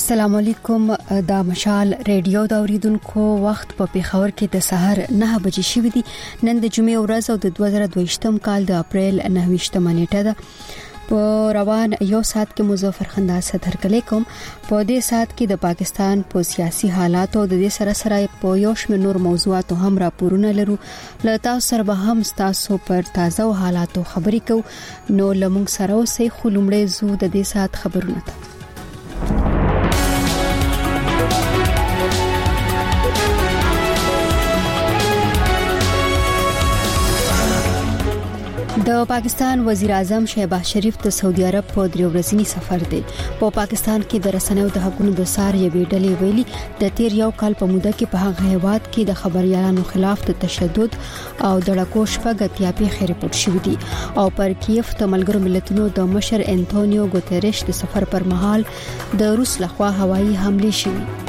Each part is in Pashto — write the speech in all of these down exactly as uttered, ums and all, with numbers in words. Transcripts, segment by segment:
السلام علیکم. دا مشال ریډیو دا اوریدونکو وخت په پیښور کې د سحر نه بجې شوې دي. نن د جمعې ورځ او د دوه زره دوه کال د اپریل نه ویشتمه نیټه ده. په روان یو ساعت کې مظفر خنداز صدر کلی کوم. په دې ساعت کې د پاکستان په سیاسي حالات او د دې سره سره په یو شمېر نور موضوعات هم راپورونه لرو. له تاسو سره به هم تاسو پر تازه حالاتو خبرې کوو. نو لمونږ سره اوسئ. خو لومړی زو د دې ساعت خبرونه ته. د پاکستان وزیر اعظم شهباز شریف د سعودي عرب په درې ورځنی سفر دی. په پاکستان کې د رسنیو د حقوقو د سار یوې ډلې ویلي د تیر یو کال په موده کې په هغه هیواد کې د خبريالانو خلاف د تشدد او د لړکو شپږ اتیا پیښې ریپورت شوې دي او پر کیف د ملګرو ملتونو د مشر انټونیو ګوتریش د سفر پر مهال د روس لخوا هوایي حمله شوې.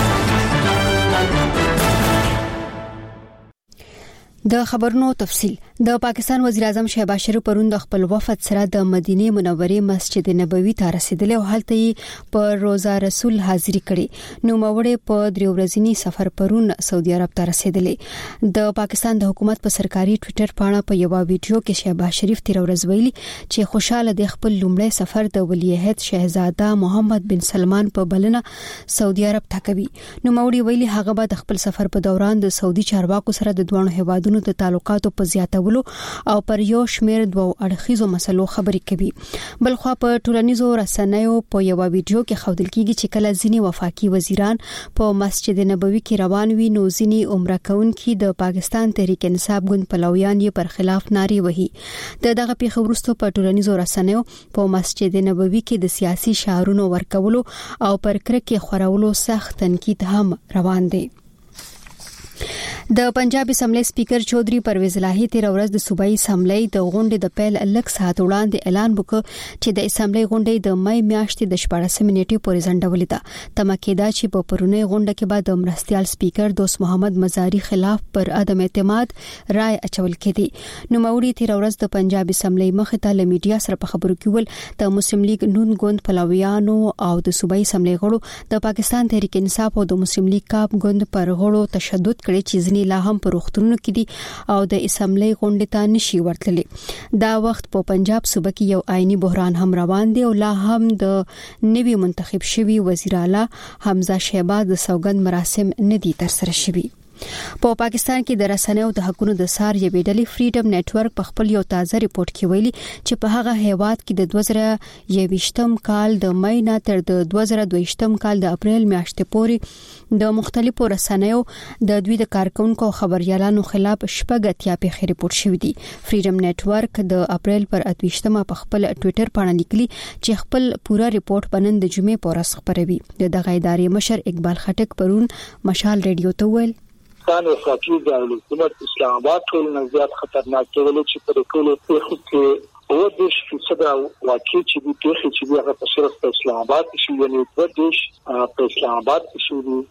د خبرونو تفصيل. د پاکستان وزیر اعظم شهباز شریف پرون د خپل وفد سره د مدینه منورې مسجد نبوي ته رسیدلی او هلته په روزه رسول حاضری کړي. نو موړې په درې ورځنی سفر پرون سعودي عرب ته رسیدلی. د پاکستان د حکومت په سرکاري ټوئیټر باندې په یو ویډیو کې شهباز شریف تیر ورځ ویلي چې خوشاله د خپل لومړی سفر د ولی عهد شهزاده محمد بن سلمان په بلنه سعودي عرب ته کوي. نو موړې ویلي هغه به د خپل سفر په دوران د سعودي چارواکو سره د دوه هیوادونو د تعلقاتو په زیاتولو او پر یو شمېر دوه اړخیزو مسلو خبرې کوي. بلخوا په ټولنیزو رسنیو په یو ویډیو کې ښودل کیږي چې کله ځینی وفاقي وزیران په مسجد نبوي کې روان وي نو ځینی عمره کوونکي د پاکستان تحریک انصاف ګوند پلویان یې پر خلاف نارې وهي. د دغه پیښو وروسته په ټولنیزو رسنیو په مسجد نبوي کې د سیاسي شعارونو ورکولو او پر کرکې خورولو سخت تنقید هم روان دی. د پنجاب اسمبلی سپیکر چودري پرویز الهی تیر ورځ د صوبایي اسمبلی د غونډې د پیل لک ساعت وړاندې اعلان وکړ چې د اسمبلی غونډې د مې میاشتې د شپږمې نیټې پورې ځنډولې ده. تمکیدا چې په پرونی غونډه کې بعد د مرستيال سپیکر دوست محمد مزاری خلاف پر عدم اعتماد رائے اچول کړي. نو موري تیر ورځ د پنجاب اسمبلی مخ ته له میډیا سره په خبرو کې ول د مسلم لیگ نون ګوند پلویانو او د صوبایي اسمبلی غړو د پاکستان تحریک انصاف او د مسلم لیگ کاپ ګوند پر غړو تشدد کړي چې لا هم پر وختونو کې دي او د اسمبلی غونډې ته نشي ورتللی. دا وخت په پنجاب صوبه کې یو آئینی بحران هم روان دی او لا هم د نوي منتخب شوی وزیر اعلی حمزه شهباز د سوګند مراسم نه دي تر سره شوي. په پاکستان کې د رسنیو د حقوقو د سار یوې ډلې فریډم نتورک په خپل یو تازه ریپورت کې ویلي چې په هغه هیواد کې د دوه زره یوویشتم کال د مې نه تر د دوه زره دوهشتم کال د اپریل میاشتې پورې د مختلفو رسنیو د دوی د کارکونکو خبريالانو خلاف شپږ اتیا پیښې ریپورت شوې دي. فریډم نتورک د اپریل پر اتویشتمه په خپل ټوئیټر باندې لیکلي چې خپل پورا ریپورت بنن د جمعې په ورځ خبروي. د دغه ادارې مشر اقبال خټک پرون مشال ریډیو ته ویل پاکستان وفاقي دارالحکومت اسلام آباد ټول نه زیات خطرناک ډول چې په ټولو پیښو کې او د فیصد واقع چې د پیښې چې هغه په صرف په اسلام آباد کې شوی نه په دیش په اسلام آباد کې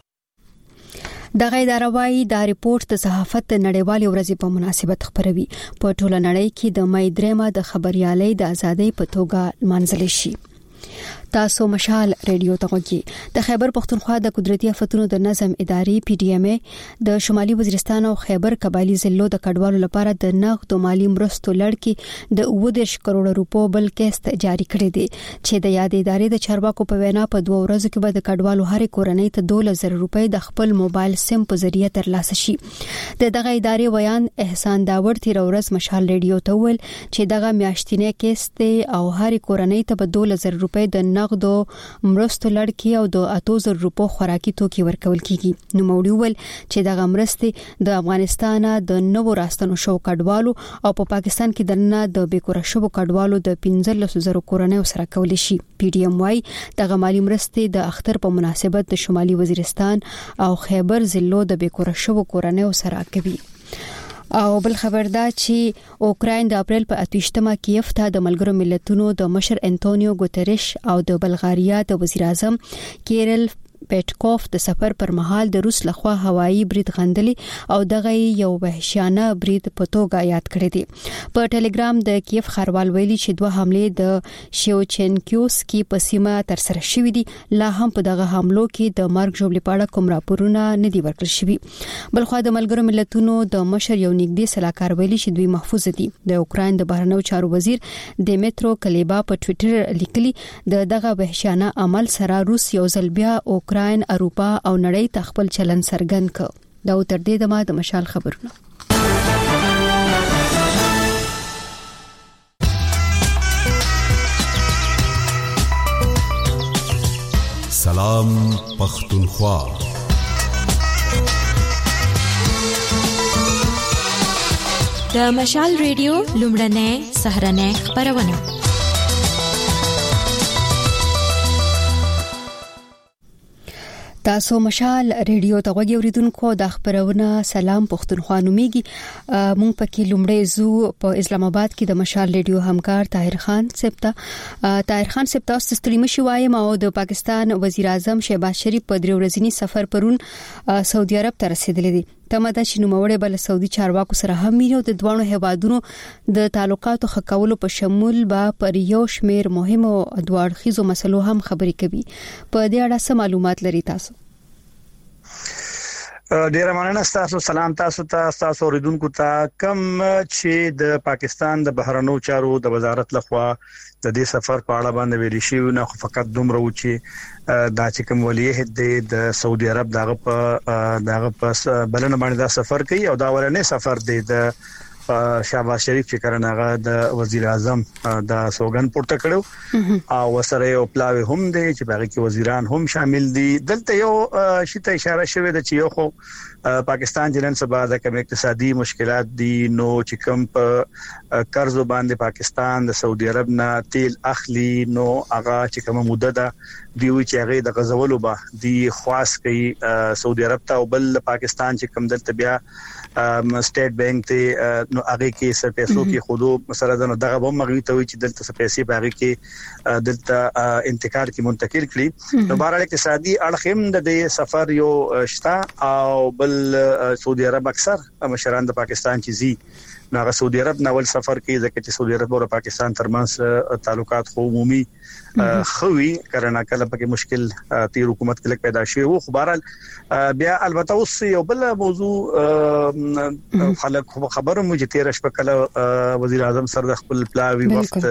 شوی. دغه اداره وايي دا ریپورت د صحافت د نړیوالې ورځې په مناسبت خبروي. په ټوله نړۍ کې د مې درېمه د خبريالۍ د ازادۍ په توګه منځل شي. تاسو مشال ریډیو ته غوږی. د خیبر پختونخوا د قدرتي آفتونو د نظم ادارې پی ډی ایم ای د شمالي وزیرستان او خیبر قبایلی ضلعو د کډوالو لپاره د نقد او مالی مرستو لړکی د اووه دېرش کروڑ روپو بل کیست جاری کړی دی چې د یاد ادارې د چارواکو په وینا په دوه ورځو کې به د کډوالو هر کورنۍ ته دوه زره روپۍ د خپل موبایل سیم په ذریعہ ترلاسه شي. د دغه ادارې ویان احسان داور تیر ورځ مشال ریډیو ته ویل چې دغه میاشتنی کیست او هر کورنۍ ته به دوه زره روپۍ د نقدو مرستو لړکی او د اته زره روپو خوراکي توکي ورکول کیږي. نو موړي ول چې دغه مرستې د افغانستان د نوو راستنو شو کډوالو او په پاکستان کې دنه د بیکوره شو کډوالو د پنځلس زره کورنۍ سره کول شي. پی ډی ایم وايي دغه مالی مرستې د اختر په مناسبت د شمالي وزیرستان او خیبر ضلعو د بیکوره شو کورنۍ سره کوي. او بل خبر دا چې اوکراین د اپریل په اتویشتمه کیف ته د ملګرو ملتونو د مشر انټونیو ګوتریش او د بلغاریا د وزیر اعظم کیرل پیټکوف د سفر پر مهال د روس لخوا هوایي برید غندلې او دغه یو وحشیانه برید په توګه یاد کړی دی. په ټلګرام د کیف خاروال ویلي چې دوه حمله د شیوچنکیوسکي په سیمه تر سره شوې دي. لا هم په دغه حملو کې د مرګ ژوبلې پاړه کوم راپورونه نه دي ورکړل شوي. بلخو د ملګرو ملتونو د مشر یو نږدې سلاکار ویلي چې دوی محفوظ دي. د اوکرين د بهرنیو چارو وزیر دیمترو کلیبا په ټوئیټر لیکلي د دغه وحشیانه عمل سره روس یو ځل بیا اوکرين، اروپا او نړۍ ته خپل چلن څرګند کړ. دا تر دې دمه د مشال خبرونه. سلام پختونخوا. د مشال ریډیو لومړنۍ سهرنۍ خبرونه. تاسو مشال ریډیو ته غوږی اوریدونکو د خبرونه سلام پختونخوا نومیږي. مونږ پکې لومړی زو په اسلام آباد کې د مشال ریډیو همکار طاهر خان سپتا طاهر خان سپتا تاسو ستړي مشي وایم او د پاکستان وزیر اعظم شهباز شریف په درې ورځنی سفر پرون سعودي عرب ته رسیدلی دي. تمه ده چې نوموړی بل سعودي چارواکو سره هم ویني او د دوه هیوادونو د تعلقاتو ښه کولو په شمول به پر یو شمیر مهمو دواړخیزو مسلو هم خبرې کوي. په دې اړه څه معلومات لري تاسو؟ ډیره مننه تاسو. سلام تاسو ته تاسو اوریدونکو ته. کم چې د پاکستان د بهرنیو چارو د وزارت لخوا د دې سفر په اړه باندې ویل شي نه فقط دومره و چې دا چې کوم ولی عہد د سعودي عرب دغه په دغه پس بلنه باندې دا سفر کوي او دا ورنه سفر دی د شهباز شریف چې کړناغه د وزیر اعظم د سوګن پورته کړو او وسره یو پلاوی هم دی چې باغی کې وزیران هم شامل دي. دلته یو شته اشاره شوې ده چې یو خو پاکستان جنن سبا د کوم اقتصادي مشکلات دي نو چې کوم په قرض باندې پاکستان د سعودي عرب نه تیل اخلي نو هغه چې کوم مدته ده دی چې هغه د غزولو به دی خاص کوي سعودي عرب ته او بل پاکستان چې کوم دلته بیا سټیټ بانک ته نو هغه کې څه پیسو کې خودو مثلا دغه به مغوي ته وي چې دلته څه پیسې باغی کې دلته انتقال کې منتقل کړي. نو بهر اقتصادي اړخم د دې سفر یو شتا او بل سعودي عرب اکثر مشران د پاکستان چې زی ناغه سعودي عرب ناول سفر کې ځکه چې سعودي عرب او پاکستان ترمنځ تعلقات خو عمومي خوي کرنا کله پکې مشکل تیر حکومت کې پیدا شوی وو. خو بهرال بیا البته اوس یو بل موضوع خلک خبره مو چې تیر شپه کله وزیر اعظم سره د خپل پلاوی وخت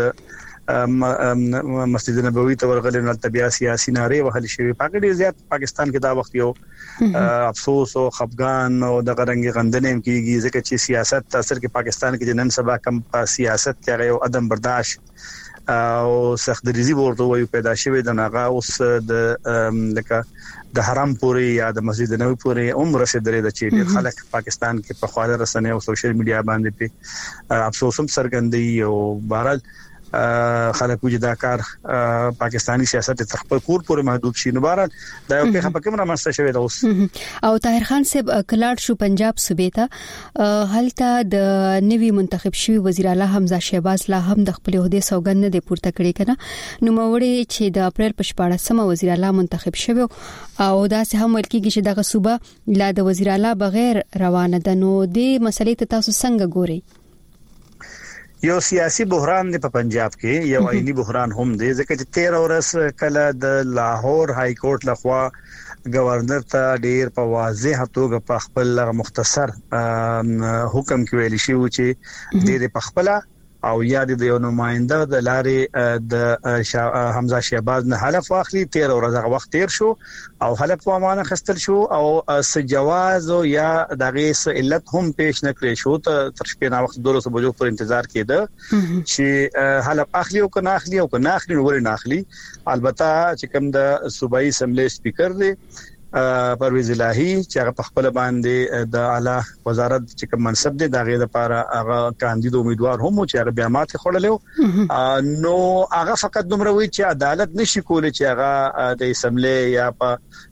مسجد نبوي ته ورغلي نو طبيعي سیاسي ناره وهل شوی. پاکستان زیات پاکستان کې دا وخت یو افسوس او خفقان او د غرنګ غندنې کېږي ځکه چې سیاست تاثیر کې پاکستان کې نن سبا کم سیاست کې یو عدم برداشت او سخت ریزي ورته وي پیدا شوی د ناغه اوس د لکه د حرم پوري یا د مسجد نبوي پوري عمر رسیدلې د چې خلک پاکستان کې په خواله رسنۍ او سوشل میډیا باندې په افسوس هم سرګندې او بهرال خلک وجه دا کار پاکستانی سیاست تر خپل کور پورې محدود شي. نو بهرال دا یو په کومه رامسته شوی دا اوس. او طاهر خان صاحب کلاړ شو پنجاب صوبې ته هلته د نوی منتخب شوی وزیر اعلی حمزه شهباز لا هم د خپل عہده سوګند نه دی پورته کړی کنه. نو موړي چې د اپریل په شپاړسمه وزیر اعلی منتخب شوی او دا سه هم ولکېږي چې دغه صوبه لا د وزیر اعلی بغیر روانه ده. نو د مسلې ته تاسو څنګه ګورئ؟ یو سیاسي بحران دی په پنجاب کې یو عیني بحران هم دی ځکه چې تیرہ ورځ کله د لاهور های کورټ لخوا گورنر ته ډیر په واضح توګه په خپل مختصر حکم کې ویل شي چې د دې په خپل او یاد د یو نماینده د لارې د حمزه شهباز نه حلف واخلي. تیرہ ورځ وخت تیر شو او حلف وامانه خستل شو او سجواز یا دغه علت هم پیش نکړي شو ته تر شپې نه وخت دولس بجو پر انتظار کېده چې حلف اخلي او کنه اخلي او کنه اخلي ور نه اخلي. البته چې کوم د صوبایي اسمبلی سپیکر دی پرویز الهی چې هغه په خپل باندې د اعلی وزارت چې کوم منصب دی دغه لپاره هغه کاندید امیدوار هم چې هغه بیا ماته خړلو نو هغه فقط دومره وی چې عدالت نشي کولای چې هغه د اسمبلی یا په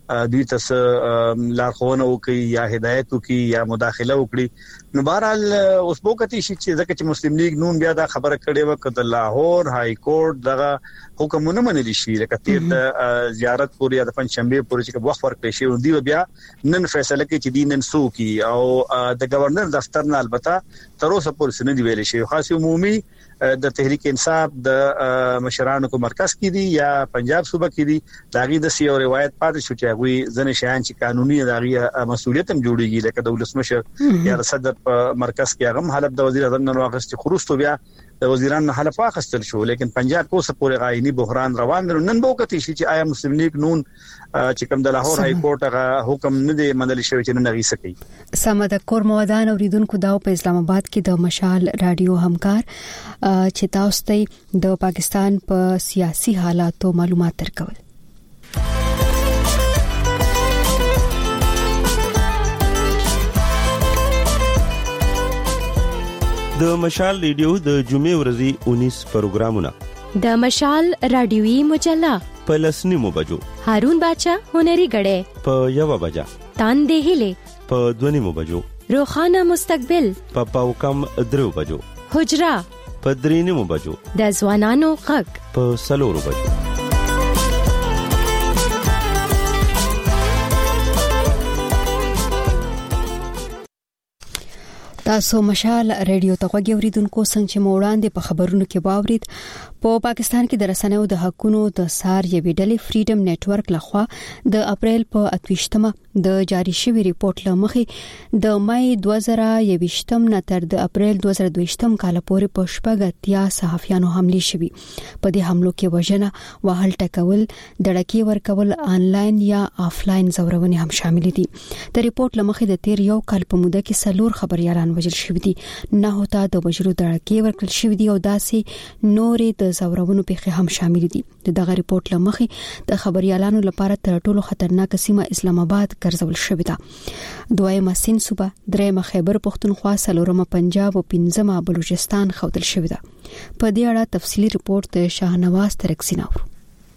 دوی تاسو لارښوونه وکي یا هدایت وکي یا مداخله وکړي نو بهرحال اوس وکړي چې ځکه چې مسلم لیگ نون بیا دا خبره کړې و چې د لاهور های کورټ دغه حکمونه منل شي لکه تیر د زیارت پورې یا د پنځشنبه پورې چې وخت ورکړي شي دی بیا نن فیصله کوي چې دین نن سو کی او د گورنر دفتر نه البته تر اوسه پورې سند ویل شي خاص عمومي د تحریک انصاف د مشرانو کو مرکز کې دي یا پنجاب صوبه کې دي داغي د سیو روایت پاتې شو چې غوي ځنه شیان چې قانوني داغي مسولیت هم جوړیږي لکه د ولسمشر یا صدر مرکز کې هغه حلب د وزیر اعظم نن واغست خروستو بیا د وزیران نه حلف واخستل شو لیکن پنجاب کو سپورې غاینی بحران روان دي نن بوکتی شي چې آیا مسلم لیگ نون چې کوم د لاهور های کورټ هغه حکم نه دی منل شوی چې نه غي سکی سمد کور مودان اوریدونکو دا په اسلام آباد کې د مشال رادیو همکار چې تاسو ته د پاکستان په سیاسي حالاتو معلومات درکول د مشال ریډیو د جمعې ورځې اونیس پروګرامونه د مشال رادیوي مجله په لسنیمو بجو هارون باچا هنري غړې په یو بجا تاندې هله په دونیمو بجو روخانه مستقبل په پاو کم درو بجو حجرا په درینیمو بجو د ځوانانو غږ په سلورو بجو تاسو مشال ریډیو ته غوږی اوریدونکو څنګه چې موړاندې په خبرونو کې باورید په پاکستان کې د رسنیو د حقونو د سار یوې ډلې فریډم نتورک لخوا د اپریل په اتوشتمه د جاری شوی ریپورت لمخې د مې دوه زره یوویشتم نه تر د اپریل دوه زره دویشتم کال پورې په شپږ اتیا صحافیانو حمله شوې په دې حملو کې وژنه وهل ټکول دړکی ورکول آنلاین یا آفلاین زورونه هم شامل دي د ریپورت لمخې د تیر یو کال په موده کې سلور خبريالان وژل شوی دي نه هوتا د وژلو دړکی ورکړل شوی دي او داسې نورې د زورونو په هم شامل دي دغه ریپورت لمخې د خبريالانو لپاره تر ټولو خطرناک سیمه اسلام آباد ګرځول شوې ده دویمه سین صوبه درېمه خیبر پختونخوا څلورمه پنجاب او پنځمه بلوچستان خوتل شوې ده په دې اړه تفصیلی ریپورت د شاهنواز ترکسیناور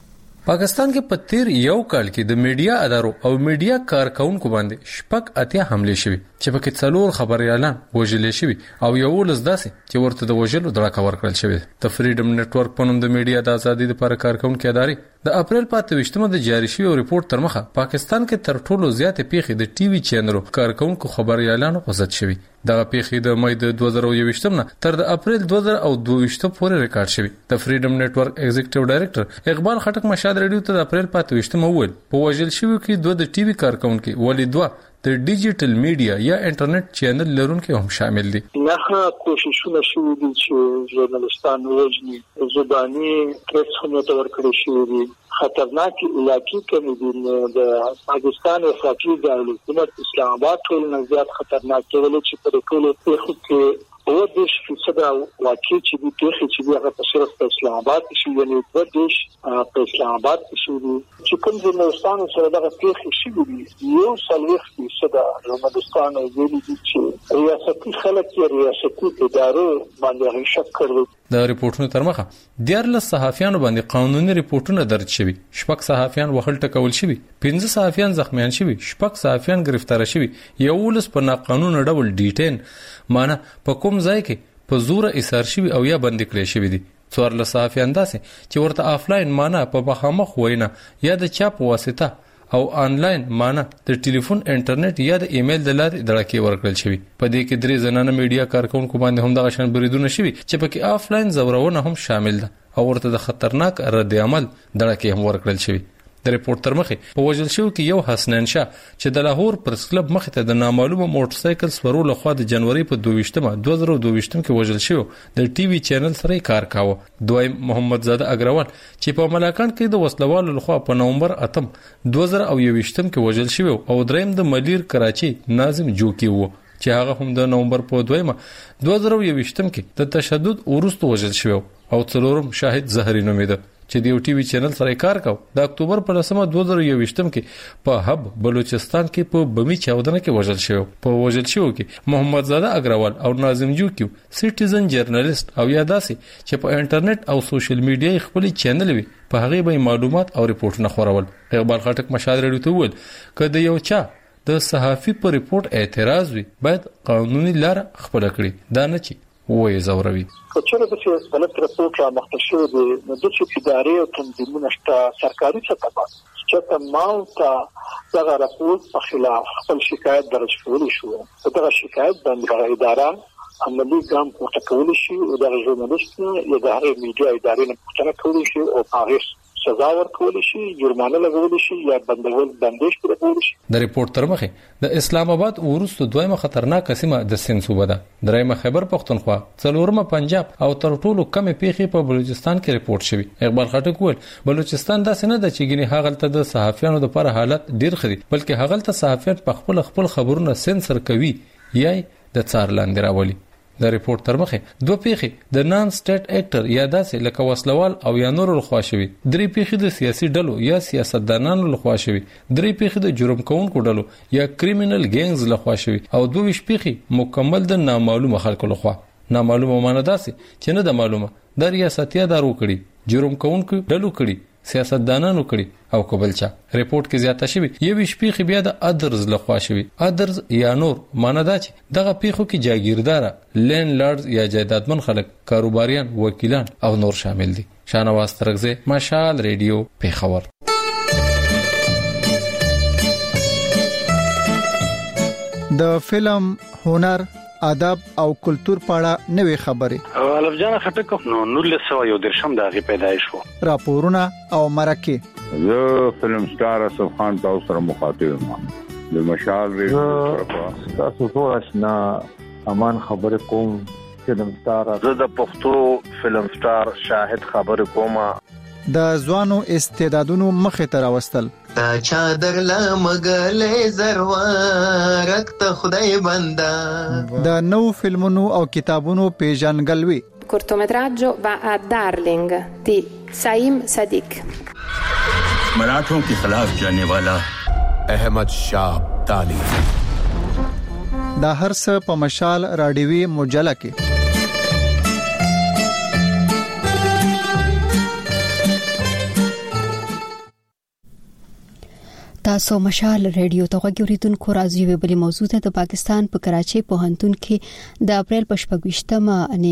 پاکستان کې په تیر یو کال کې د میډیا ادارو او میډیا کارکونکو باندې شپږ اتیا حمله شوې چې په کې څلور خبريالان وژل شوي او یو لس داسې چې ورته د وژلو دړه ورکړل شوی د فریډم نتورک په نوم د میډیا د ازادۍ لپاره کارکونکو ادارې د اپریل په اتوشتمه د جاری شوی ریپورت تر مخه پاکستان کې تر ټولو زیاتې پیښې د ټي وي چینلو کارکونکو خبريالانو غوښتل شوی دا پیښې د مې د دوه زره یوویشتم نه تر د اپریل دوه زره دویشتم پورې ریکارډ شوی د فریډم نتورک ایگزیکټیو ډایریکټر اقبال خټک مشاد ریډیو ته د اپریل په اتوشتم وویل په وژل شوی کې دوه د ټي وي کارکونکو ولې دوه د ډیجیټل میډیا یا انټرنیټ چینل لرونکو هم شامل دي نه کوششونه شوي دي چې ژورنالستان وژني زبانی پریس هم تورکړي شوي دي خطرناک علاقې کوي دي د پاکستان وفاقي دولت اسلام آباد ټول نه زیات خطرناک ټول چې په ټولو کې او د فیصد واقعي چې د تاریخ چې هغه په صرف په اسلام آباد کې یعنی د دیش په اسلام آباد کې چې کوم ژورنالستان سره دغه تاریخ شي یو سلوخ فیصد ژورنالستان ویلي دي چې ریاستي خلک یا ریاستي ادارو باندې شک کړي د ریپورتونو تر مخه دیارلس صحافیانو باندې قانوني ریپورتونه درج شوي شپږ صحافیان وهل ټکول شوي پنځه صحافیان زخمیان شوي شپږ صحافیان گرفتار شوي یو لس په ناقانونه ډول ډیټین معنی په کوم ځای کې په زور ایثار شوي او یا بندي کړی شوي دي څوارلس صحافیان داسې چې ورته آفلاین معنی په مخامخ وینا یا د چاپ واسطه او آنلاین معنی د ټلیفون انټرنیټ یا د ایمیل د لارې دړکی ورکړل شوی په دې کې درې زنانه میډیا کارکونکو باندې هم د غشن بریدونه شوي چې په کې آفلاین زورونه هم شامل ده او ورته د خطرناک رد عمل دړکی هم ورکړل شوی د ریپورت تر مخه په وژل شو کې یو حسنین شاه چې د لاهور پرس کلب مخ ته د نامعلومه موټر سایکل سپرو لخوا د جنوري په دویشتمه دوه زره دویشتم کې وژل شو د ټي وي چینل سره کار کاوه دویم محمد زاده اگروال چې په ملاکان کې د وسلوالو لخوا په نومبر اتم دوه زره یوویشتم کې وژل شو او دریم د ملیر کراچي ناظم جوکی وو چې هغه هم د نومبر په دویمه دوه زره یوویشتم کې د تشدد ورستو وژل شو او څلورم شاهد زهري نومېده چې د یو ټي وي چینل سره کار کاو د اکتوبر په لسمه دوه زره یوویشتم کې په حب بلوچستان کې په بمی چاودنه کې وژل شو په وژل شو کې محمد زاده اگروال او ناظم جو کیو سټیزن جرنالست او یاداسي چې په انټرنیټ او سوشل میډیا خپل چینل وي په هغه به معلومات او ریپورتونه خورول. اقبال خټک مشال رډیو ته وویل کله یو چا د صحافي په ریپورت اعتراض وي باید قانوني لار خپل کړي دا نه چی وې زوروي. کچره د څه غلط رپورټ را مخته شو د مدرسې ادارې او تنظیمونو شته سرکاري څخه چې تمام تا دغه رپورټ په خلاف خپل شکایت درج کړی شو. دغه شکایت باندې اداره عملی ګام پورته کول شي او د ژورنالیست یا د هغې میډیا ادارې نه پوښتنه کول شي او هغه سزا ورکول شي جرمانه لګول شي یا بندول بندش کول شي. د ریپورت تر مخه د اسلام آباد ورستو دویمه خطرناک سیمه د سند صوبه ده درېمه خیبر پختونخوا څلورمه پنجاب او تر ټولو کم پیخي په بلوچستان کې ریپورت شوی. اقبال خټک وویل بلوچستان داسې نه ده چې ګینه هغلته د صحافیانو لپاره حالت ډیر خري بلکې هغلته صحافیان په خپل خپل خبرونه سنسر کوي یا د څار لاندې راولي. د ریپورت تر مخه دوه پیخي د نان سټیټ اکټر یا داسې لکه وسلوال او یا نور لخوا شوی درې پیخي د سیاسي ډلو یا سیاستدانانو لخوا شوی درې پیخي د جرم کوونکو ډلو یا کریمینل ګینګز لخوا شوی او دوه ویش پیخي مکمل د نامعلومه خلکو لخوا. نامعلومه معنی داسې چې نه د معلومه د ریاستي ادارو کړي جرم کوونکو ډلو کړي سیاستدانانو کړي او کوبلچا. ریپورت کې زیاته شوی یو شپې بیا د ادرز لخوا شوی ادرز یا نور معنی دا چې دغه پیخو کې جاگیردار لین لارډز یا جایدادمن خلک کاروباریان وکیلان او نور شامل دي. شانواز ترغزه مشال ریډیو پیښور. د فلم هنر ادب او کلچر پاړه نوې خبرې الف جان خټک نو نور سو یو درشم دغه پیدایش وو راپورونه او مرکه زه فلم سٹار اسف خان تاسو سره مخاطب ما د مشال ریډیو تاسو ټول آشنا امان خبر کوم فلم سٹار زه د پښتو فلم سٹار شاهد خبر کوم د ځوانو استعدادونو مخه تر واستل تا چادر لمغلې زروارک ته خدای بندا د نو فلمونو او کتابونو پیژنګلوي. cortometraggio va a Darling di Saim Sadiq. मराठों के खिलाफ जाने वाला अहमद शाह अब्दाली. دا هر څه په مشال راډیوي مجله کې. تاسو مشال ریډیو ته غوړیدونکو راځي وی بلی موضوع ته د پاکستان په کراچي پوهنتون کې د اپریل په شپږشتمه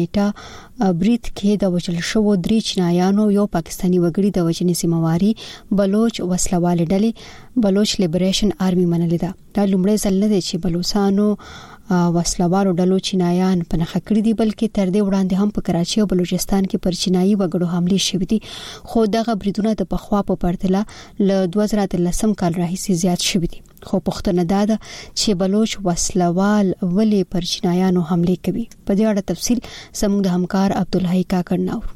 نیټه بریټ کې د وجل شو درې چینایانو یو پاکستانی وګړي د وجنې سیمواري بلوچ وسلوال ډلې بلوچ لیبریشن آرمي منلې ده. دا لومړی ځل نه دی چې بلوچستانو وسلوالو ډلو چینایان په نخښه کړی دي بلکې تر دې وړاندې هم په کراچي او بلوچستان کې پر چینایي وګړو حمله شوې دي خو دغه بریدونه د پخوا په پرتله ل دوه زره اتلسم کال راهیسې زیات شوې دي. خو پښتنه دا ده چې بلوچ وسلوال ولې پر چینایانو حمله کوي. په دې اړه تفصیل زموږ د همکار عبدالحی کاکړ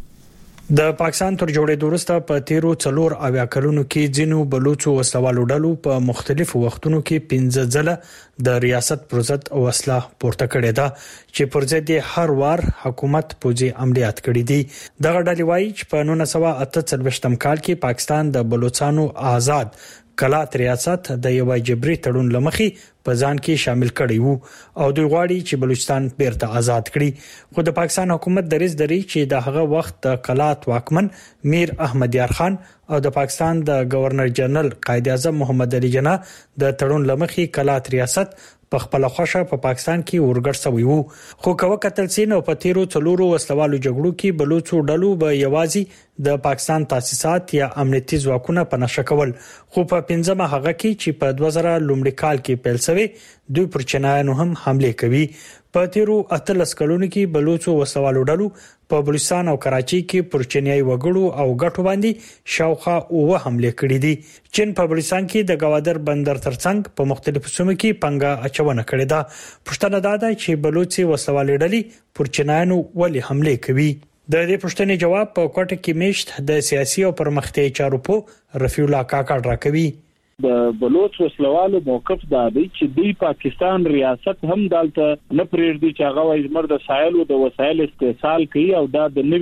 د پاکستان تر جوړېدو وروسته په تیرو څلور اویا کلونو کې ځینو بلوچو وسلوالو ډلو په مختلفو وختونو کې پنځه ځله د ریاست پر ضد وسله پورته کړې ده چې پر ضد هر وار حکومت پوځي عملیات کړې دي. دغه ډلې وایي چې په نولس سوه اته څلوېښتم کال کې پاکستان د بلوچستانو آزاد کلات ریاست د یو جبري تړون لمخې په ځان کې شامل کړي وو او دوی غواړي چې بلوچستان بیرته آزاد کړي. خو د پاکستان حکومت دریز دري چې د هغه وخت د کلات واکمن میر احمد یار خان او د پاکستان د گورنر جنرال قائد اعظم محمد علي جناح د تړون لمخې کلات ریاست په خپل خوښه په پاکستان کې ورګړ شوی وو. خو کوه قتل سین او په تیرو څلورو وسلوالو جګړو کې بلوچو ډلو به یوازې د پاکستان تاسیسات یا امنیتي ځواکونه په نشه کول. خو په پنځمه هغه کې چې په دوه زره لومړي کال کې پیل شوی دوی پر چینایانو هم حمله کوي. په تیرو اتلس کلونو کې بلوچو وسلوالو ډلو په بلوچستان او کراچي کې پر چینایي وګړو او ګټو باندې شاوخوا اوه حمله کړې دي. چین په بلوچستان کې د گوادر بندر ترڅنګ په مختلفو سیمو کې پنګه اچونه کړې ده. پښتنه دا ده چې بلوچي وسلوالي ډلې پر چینایانو ولې حمله کوي. د دې پوښتنې جواب په کوټه کې میشت د سیاسي او پرمختیايي چارو په رفیع الله کاکړ راکوي. د بلوچ وسلوالو موقف دا دی چې د پاکستان ریاست هم دالته نه پرېږدي چې هغه زمر د سایل او د وسایل استحصال کوي او دا د نوي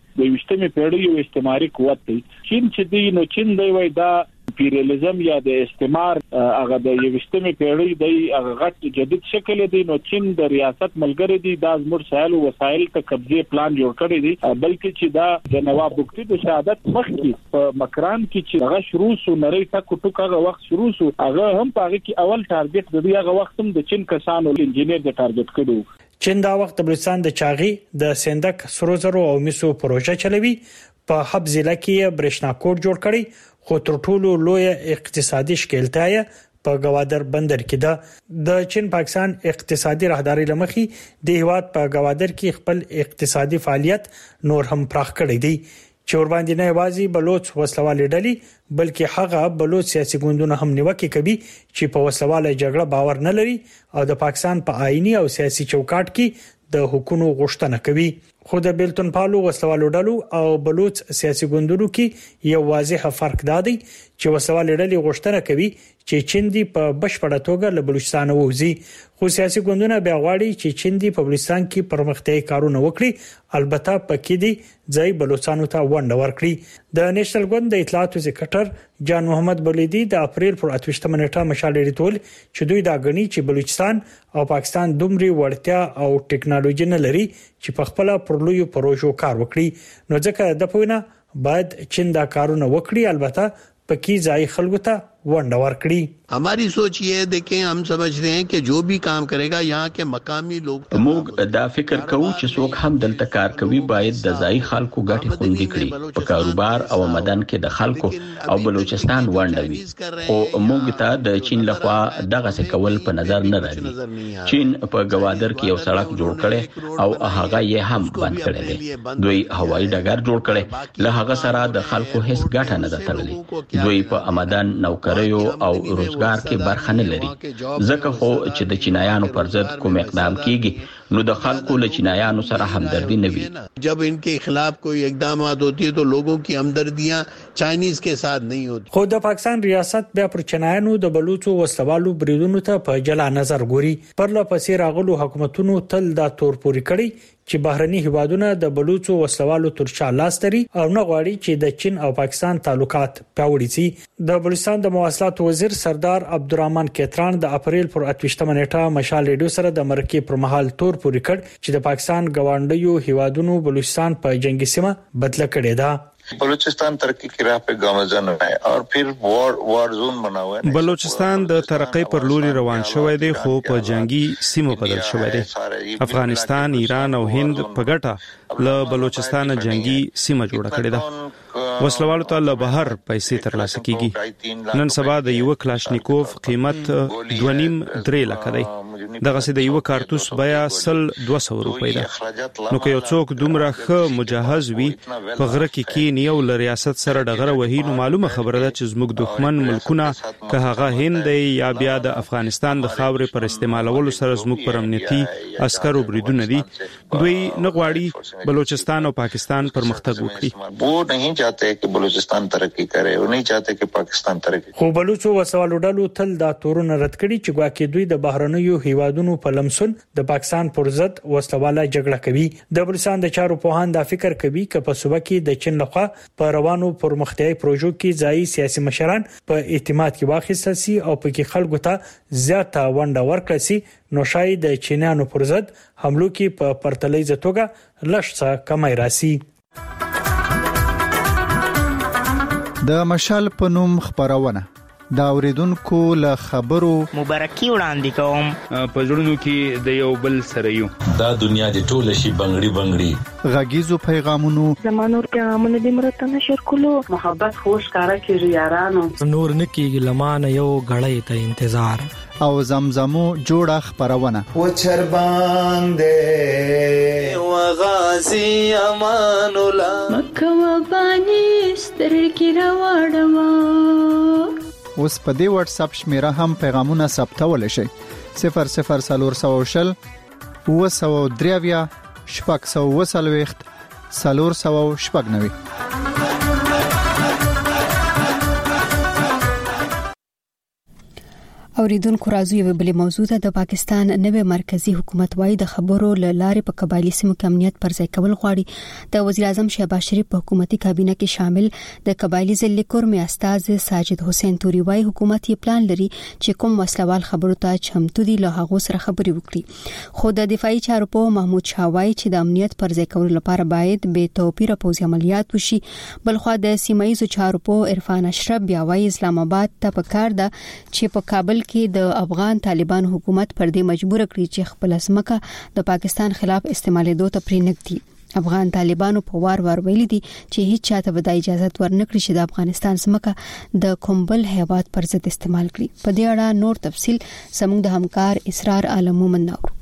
د وشتمې پیړۍ یو استعماري قوت دی. چین چې دی نو چین دی وای دا امپریالیزم یا د استعمار هغه د وشتمې پیړۍ دی هغه غټ جدید شکل دی. نو چین د ریاست ملګری دی دا زموږ سایل او وسایل ته قبضه پلان جوړ کړی دی بلکې چې دا د نواب بختي د شهادت مخکې په مکران کې چې هغه شروع سو نړۍ ته کوټو هغه وخت شروع سو هغه هم پاره کې اول ټارګټ د هغه وخت هم د چین کسانو انجینیر د ټارګټ کړو. چین دا وخت د بلوچستان د چاغي د سندک سرو زرو او میسو پروژه چلوي. په حب ضلع کې برېښنا کوټ جوړ کړي خو تر ټولو لوی اقتصادي شکلتایا په گوادر بندر کې ده. د چین پاکستان اقتصادي راهداري لمخي د هیواد په گوادر کې خپل اقتصادي فعالیت نور هم پراخ کړی دی چې ور باندې نه وازي بلوچ وسلوالې ډلې بلکې هغه بلوچ سیاسي ګوندونه هم نیوکه کوي چې په وسلواله جګړه باور نه لري او د پاکستان په آئینی او سیاسي چوکاټ کې د حکومت غوښتنه کوي. خو د بیلتون پالو وسلوالو ډلو او بلوچ سیاسي ګوندونو کې یو واضح فرق دی چې وسلوالې ډلې غوښتنه کوي چې چین دی په بشپړه توګه له بلوچستان ووزي خو سیاسي ګوندونه بیا غواړي چې چین دی په بلوچستان کې پرمختیايي کارونه وکړي البته پکې دی ځای بلوچستان ته ونډه ورکړي. د نېشنل ګوند د اطلاعاتو سکرټر جان محمد بولیدي د اپریل پر اتوشتمه نیټه مشال ریټول چې دوی دا غني چې بلوچستان او پاکستان دومره وړتیا او ټکنالوژي نه لري چې په خپل پرلویو پروژو کار وکړي نو ځکه د پوینه باید چین دا کارونه وکړي البته پکې ځای خلکو ته ونډه ورکړي. हमारी सोच ये है देखें हम समझ रहे हैं कि जो भी काम करेगा यहाँ के मकामी लोग موږ دا فکر کوو چې څوک هم دلته کار کوي باید د ځای خلکو ګټې خوندي کړي په کاروبار او مدن کې د خلکو او بلوچستان ونډه وي او موږ ته د چین لخوا دغه څه کول په نظر نه راځي. چین په گوادر کې یو سړک جوړ کړي او هغه یې هم بند کړی دی. دوی هوایي ډګر جوړ کړي له هغه سره د خلکو هیڅ ګټه نه ده تړلې. دوی په آمدن نوکریو او روزګار کې برخه نه لري ځکه خو چې د چینایانو پر ضد کوم اقدام کیږي نو د خلکو له چینایانو سره همدردی نه وي. जब इनके खिलाफ कोई इकदामात होती है तो लोगों की हमदर्दियां चाइनीज के साथ नहीं होती. خو د پاکستان ریاست بیا پر چینایانو د بلوچو وسوالو بریدونو ته په جلا نظر ګوري. پر لا پسې راغلو حکومتونو تل دا تور پوری کړی چې بهرني هیوادونه د بلوچو وسوالو تر شا لاس لري او نه غواړي چې د چین او پاکستان تعلقات پیاوړي شي. د بلوچستان د مواصلات وزیر سردار عبدالرحمن کیتران د اپریل پر اتوشتمه نیټه مشال ریډیو سره د مرکې پر مهال تور پوری کړ چې د پاکستان ګاونډیو هیوادونو بلوچستان په جنگي سیمه بدله کړې ده. بلوچستان ترقی کی راہ پہ گامزن ہے اور پھر وار وار زون بنا ہوا ہے. بلوچستان د ترقی پر لوري روان شوی دی خو په جنگي سیمو بدل شوی دی. افغانستان، ایران او هند په ګټه له بلوچستان جنگي سیمه جوړه کړې ده. وسلوالو ته له بهر پیسې ترلاسه کیږي. نن سبا د یو کلاشنیکوف قیمت دوه نیم درې لک دی. دغه سي د یو کارتوس بیا سل دوه سوه روپۍ ده. نو که یو څوک دومره ښه مجهز وي په غره کې کینی او ل ریاست سره دغه وهي نو معلومه خبره ده چې زموږ دښمن ملکونه که هغه هند یا بیا د افغانستان د خاورې پر استعمالولو سره زموږ پر امنیتي عسکرو بریدونه دي. دوی نه غواړي بلوچستان او پاکستان پرمختګ وکړي. وہ نہیں چاہتے کہ بلوچستان ترقی کرے، وہ نہیں چاہتے کہ پاکستان ترقی. خو بلوچو وسوالو ډلو تل دا تورونه رد کړي چې ګواکې دوی د بهرنیو هیوادونو په لمسون د پاکستان پر ضد وسلواله جګړه کوي. د بلوچستان د چارو پوهان دا فکر کوي چې په صوبه کې د چین لخوا په روانو پرمختیايي پروژو کې ځای سیاسي مشران په اعتماد کې واخیستل سي او په کې خلکو ته زیاته ونډه ورکړي سي نو شاید د چینانو پر ضد حملو کې په پرتلې زتوګه لښڅه کمای راسي. د مشال په نوم خبرونه دا اوریدونکو له خبرو مبارکي وړاندې کوم. په ژوندونو کې د یو بل سره یو دا دنیا د ټوله شي بنگړي بنگړي غږیزو پیغامونو زمانور پیغامونه د مرته نشر کولو محبت خوش کارا کیږي یارانو نور نکیږي لمانه یو غړې ته انتظار او زمزمو جوړه خبرونه و چر باندې وغازي امان الله مکه وبانی سترګې راوړم. اوس په دې واتس اپ شمیره هم پیغامونه ثبتول شي صفر صفر سلور سو شل و سو دریویا شپږ سو وسلويخت سلور سو شپږ نوي. اوریدونکو راځو یو بل موضوع ده. د پاکستان نوې مرکزی حکومت وايي د خبرو لارې په قبایلی سیمو کې امنیت پر ځای کول غواړي. د وزیر اعظم شهباز شریف په حکومتي کابینه کې شامل د قبایلی ضلع کورمې استاذ ساجد حسین توري وايي حکومت یې پلان لري چې کوم وسلوال خبرو ته چمتو دي له هغه سره خبري وکړي. خو د دفاعي چارو په محمود شاه وايي چې د امنیت پر ځای کول لپاره باید به توپیر پوځي عملیات وشي. بلخو د سیمایي چارو په عرفان اشرف بیا وايي اسلام آباد ته پکار ده چې په کابل کې د افغان طالبان حکومت پر دې مجبور کړي چې خپل ځمکه د پاکستان خلاف استعمالېدو ته پرېنږدي. افغان طالبانو په وار وار ویلي دي چې هیڅ چاته به د اجازه ورنکړي چې د افغانستان ځمکه د کومبل هیواد پر ضد استعمال کړي. په دې اړه نور تفصيل زموږ د همکار اسرار عالم مومن نور.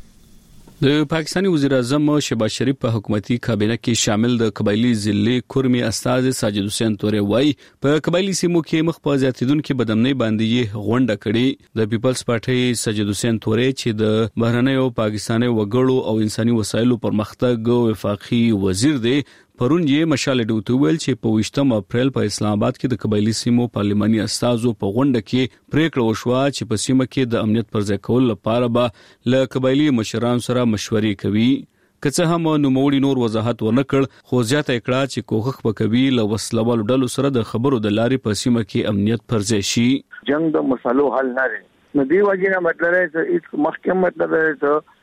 د پاکستاني وزیر اعظم شهباز شریف په حکومتي کابینه کې شامل د قبایلی ضلع کورمې استاذ ساجد حسین توري وايي په قبایلی سیمو کې مخ په زیاتیدونکو بدامنۍ باندې یې غونډه کړې. د پیپلز پارټي ساجد حسین توري چې د بهرنیو پاکستاني وګړو او انساني وسایلو پرمختګ وفاقي وزیر دی پرون یې مشال ډوته ویل چې په ویشتم اپریل په اسلام آباد کې د قبایلی سیمو پارلماني استازو په غونډه کې پریکړه وشوه چې په سیمه کې د امنیت پر ځای کول لپاره به له قبایلی مشرانو سره مشورې کوي. که څه هم نوموړي نور وضاحت ورنکړ خو زیاته کړه چې کوښښ وکوي له وسلوالو ډلو سره د خبرو د لارې په سیمه کې امنیت پر ځای شي. جنگ د مسلو حل نه دی. نو دی وجه مطلب دی چې محکم مطلب دی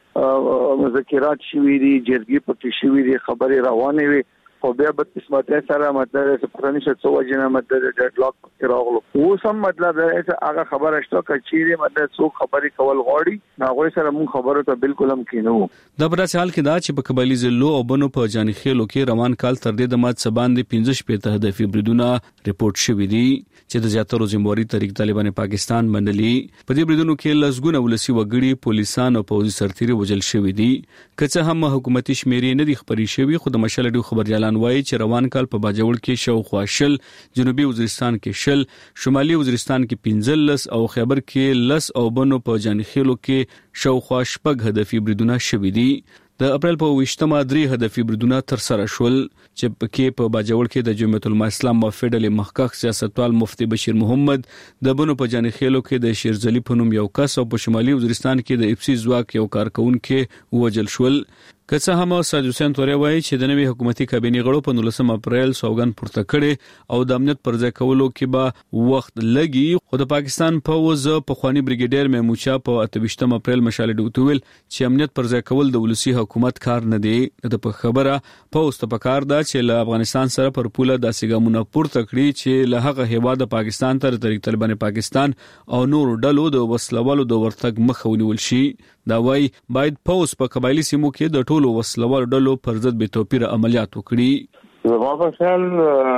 چې مذاکرات شوي دي جرګې پکې شوي دي خبرې روانې وي خو بیا به قسمت سره مطلب چې پرانی څه څو وجنه مطلب ډیډ لاک کې راغلو. اوس هم مطلب دی چې هغه خبره شته کچېره مطلب څو خبرې کول غواړي ناغوي سره مون خبرو ته بالکل هم کینو. د براسي حال کې دا چې په قبایلی ضلعو او بنو په جاني خېلو کې روان کال تر دې د مات سبان د پنځه شپږ هدفي بریدونه ریپورت شوې دي چې د زیاترو زمواري طریق طالبان پاکستان منلي. په دې بریدونو کې لسګونه ولسی وګړي پولیسان او پوځي سرتیري وجل شوې دي. که څه هم حکومتي شمیرې نه دي خبري شوې خو د مشال ډیو خبريالان وايي چې روان کال په باجوړ کې شاوخوا شل، جنوبي وزیرستان کې شل، شمالي وزیرستان کې پنځلس او خیبر کې لس او بنو په جاني خېلو کې شاوخوا شپږ هدفي بریدونه شوي دي. د اپریل په ویشتمه درې هدفي بریدونه تر سره شول چې پکې په باجوړ کې د جمعیت العلماء اسلام موافق محقق سیاستوال مفتي بشیر محمد، د بنو په جاني خېلو کې د شیرزلی په نوم یو کس او په شمالي وزیرستان کې د اپسی ځواک یو کارکونکو وژل شول. که څه هم ساجد حسین توري وايي چې د نوې حکومتي کابینې غړو په نولسم اپریل سوګن پورته کړي او د امنیت پر ځای کولو کې به وخت لګي. خو د پاکستان پوز په خواني بریګیډیر محمود په اتهشتم اپریل مشال ډوتویل چې امنیت پر ځای کول د ولسی حکومت کار نه دی. د په خبره پوز ته پکار ده چې له افغانستان سره پر پوله داسې ګامونه پورته کړي چې له هغه هیواد پاکستان تر طریق طالبان پاکستان او نور ډلو د وسلوالو د ورتګ مخه ونیول شي. دا وايي باید پوز په قبایلی سیمو کې د ټولو وسلوالو ډلو پر ضد به توپیر عملیات وکړي. زما په خیال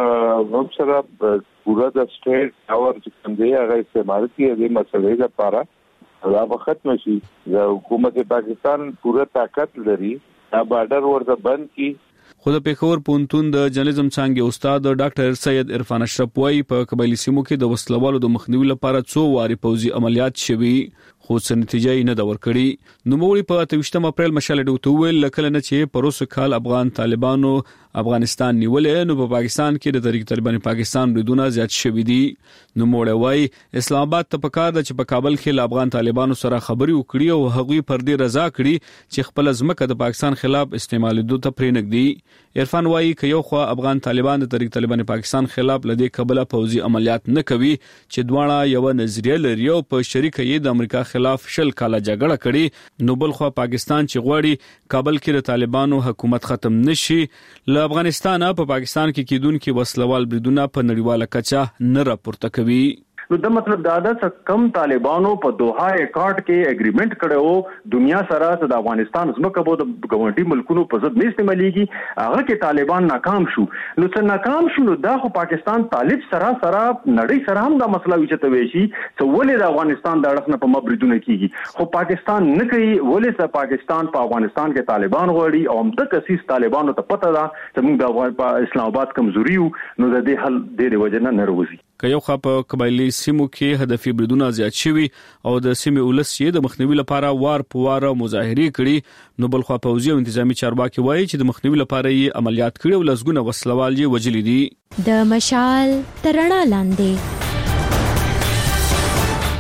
موږ سره پورا د سټیټ اور چې کوم دی هغه استعمال کیږي د مسلې لپاره دا به ختم شي. د حکومت پاکستان پورا طاقت لري دا بارډر ورته بند کی. خو د پیښور پونتون د جرنالیزم څانګې استاد ډاکټر سید عرفان اشرف وايي په قبایلی سیمو کې د وسلوالو د مخنیوي لپاره څو واري پوځي عملیات شوي خو څه نتیجه یې نه دا ورکړي. نوموړي په اتهشتم اپریل مشال ډوته ویل لکه نه چې پروس کال افغان طالبانو افغانستان نیولې نو په پاکستان کې د طریق طالبان پاکستان بریدونه زیات شوي دي. نوموړي وايي اسلام آباد ته پکار ده چې په کابل کې له افغان طالبانو سره خبري وکړي او هغوی پر دې رضا کړي چې خپل ځمکه د پاکستان خلاف استعمالېدو ته پرېنږدي. عرفان وايي چې یو خو افغان طالبان د طریق طالبان پاکستان خلاف لدې قبله پوځي عملیات نه کوي چې دواړه یو نظریه لري او په شریک یې د امریکا خلاف شل کاله جګړه کړي. نو بل خو پاکستان چې غواړي کابل کې د طالبانو حکومت ختم نشي له افغانستان په پاکستان کې کیدونکو وسلوال بریدونه په نړیواله کچه نه راپورته کوي. نو د مطلب دا ده چې کم طالبانو په دوحه اکارډ کې اګریمنت کړو دنیا سره د افغانستان زموږ په د ګاونډي ملکونو په ضد نه استعماليږي هغه کې طالبان ناکام شو. نو څنګه ناکام شو نو دا خو پاکستان طالب سره سره نړۍ سره هم دا مسله وچته وی شي چې ولې د افغانستان د اړخ نه په مبریدونه کیږي خو پاکستان نه کوي. ولې چې پاکستان په افغانستان کې طالبان غواړي او هم د کسیس طالبانو ته پته ده چې موږ د اسلام آباد کمزوري نو د دې حل ډېر وجه نه ناروزي. که یو خپ قبایلی سیمو کې هدفي بریدونه زیات شوي او د سیمې ولس یې د مخنیوي لپاره وار په وار مظاهرې کړي نو بل خو پوځي او انتظامی چارواکي وایي چې د مخنیوي لپاره یې عملیات کړي او لسګونه وسلوال یې وجلي دي. د مشال ترڼا لاندې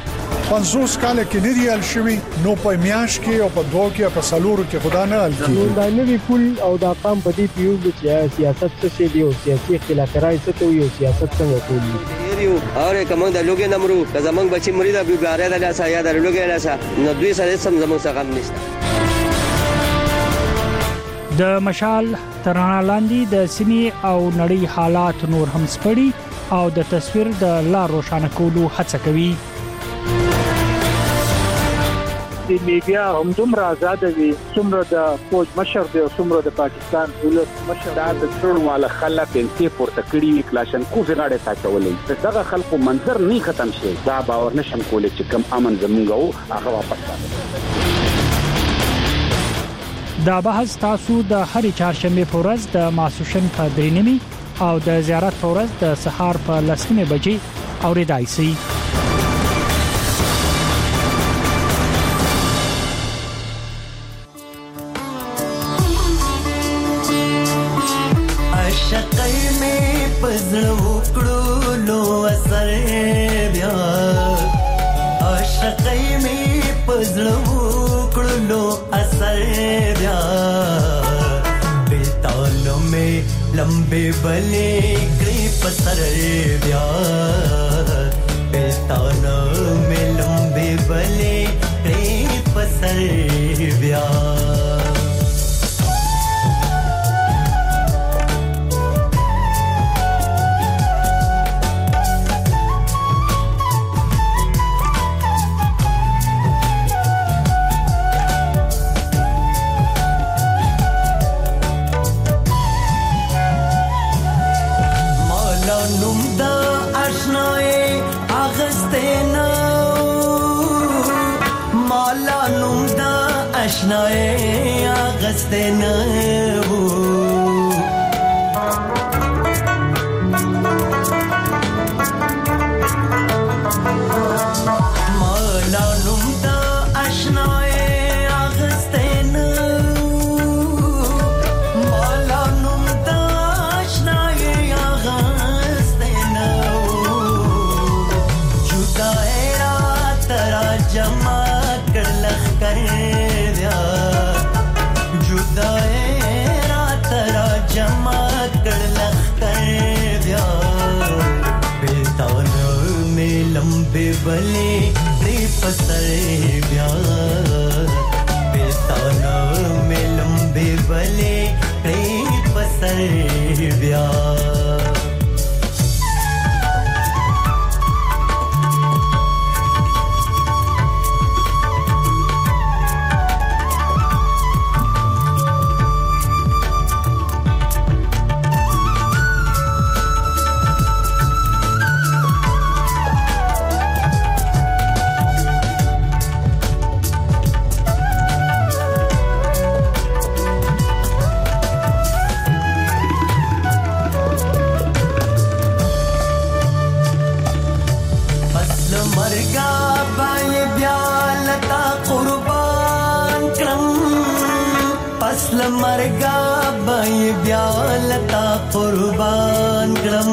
پنځوس کال کې نه دی ال شوی نو په میاش کې او په دوه کې په سالورو کې خدا نه ال کیږي دا نوی پول او دا قام په دې پیو چې سیاست څه دی او سیاسي اختلافات څه ته یو سیاست څنګه کوي یو اور کوم د لوګي نمرو د زمنګ بچی مرید ابي باره د لاسه یا د لوګي لاسه نو دوی سره سم زموږ څخه غم نشته. د مشال ترانه لاندې د سیمې او نړۍ حالات نور هم سپړي او د تصویر د لار روښانه کولو هڅه کوي. د میډیا هم دومره آزاد وي څومره د فوج مشر دی او څومره د پاکستان دولت مشر د ټول والا خلک انتي پورته کړی کلاشن کو غاړه ساتولې دغه خلکو منظر نه ختم شي دا باور نشم کولای چې کم امن زمونږ هغه واپس راځي. دا بحث تاسو د هرې چهارشنبه په ورځ د ماسوشن په درینمی او د زیارت په ورځ د سهار په لسمه بجې اوریدای شي. شقای می پزړو کړو لو اثر بیا عاشقای می پزړو کړو لو اثر بیا بیتانو می لمبے بلے کړي پسر بیا بیتانو می لمبے بلے کړي پسر بیا آشنای آغاز نو مالا نوم دا آشنای آغاز نو مالا نوم دا آشنای آغاز نو جدا رات را جمع کر لخ کر बले रे पसर ब्या बेताना में लंबे बले रे पसर ब्या मरगा बाई ब्यालता कुर्बान ग्रम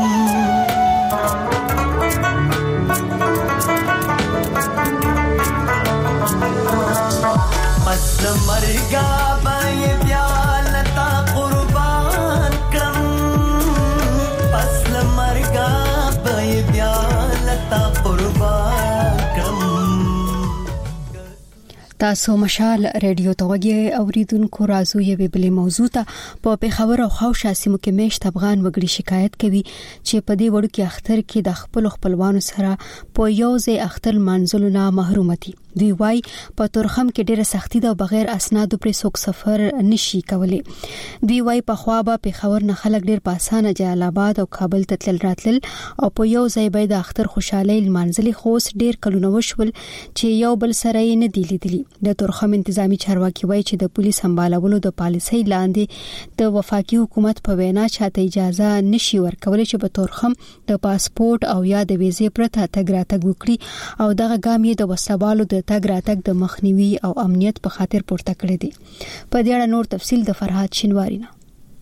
मसल मरगा बाई ब्यालता कुर्बान ग्रम मसल मरगा बाई ब्यालता कुर्बान ग्रम. تاسو مشال ریډیو توګه اوریدونکو راځو یوه بلې موضوع ته. په پیښور او خاوشا سیمو کې مېشت افغان وګړي شکایت کوي چې په دې وړو کې اختر کې د خپل خپلوانو سره په یو ځای اختر منځلو نه محروم دي. دوی وايي په تورخم کې ډېره سختي ده او بغیر اسنادو پر څوک سفر نشي کولی. دوی وايي په خوا به پیښور نه خلک ډېر په اسانه جلال آباد او کابل ته تل راتلل او په یو ځای به د اختر خوشحالي منځلي خوس ډېر کلونه وشول چې یو بل سره یې نه دی لیدلی. د تورخم انتظامی چارواکي وايي چې د پولیس سمبالولو د پالیسۍ لاندې د وفاقي حکومت په وینا چاته اجازه نشي ورکول چې په تورخم د پاسپورت او یا د ویزې پرته تګ راتګ وکړي او دغه ګام یې د وسوالو د تګ راتګ د مخنیوي او امنیت په خاطر پورته کړی دی. په دې اړه نور تفصیل د فرهاد شینواری نه.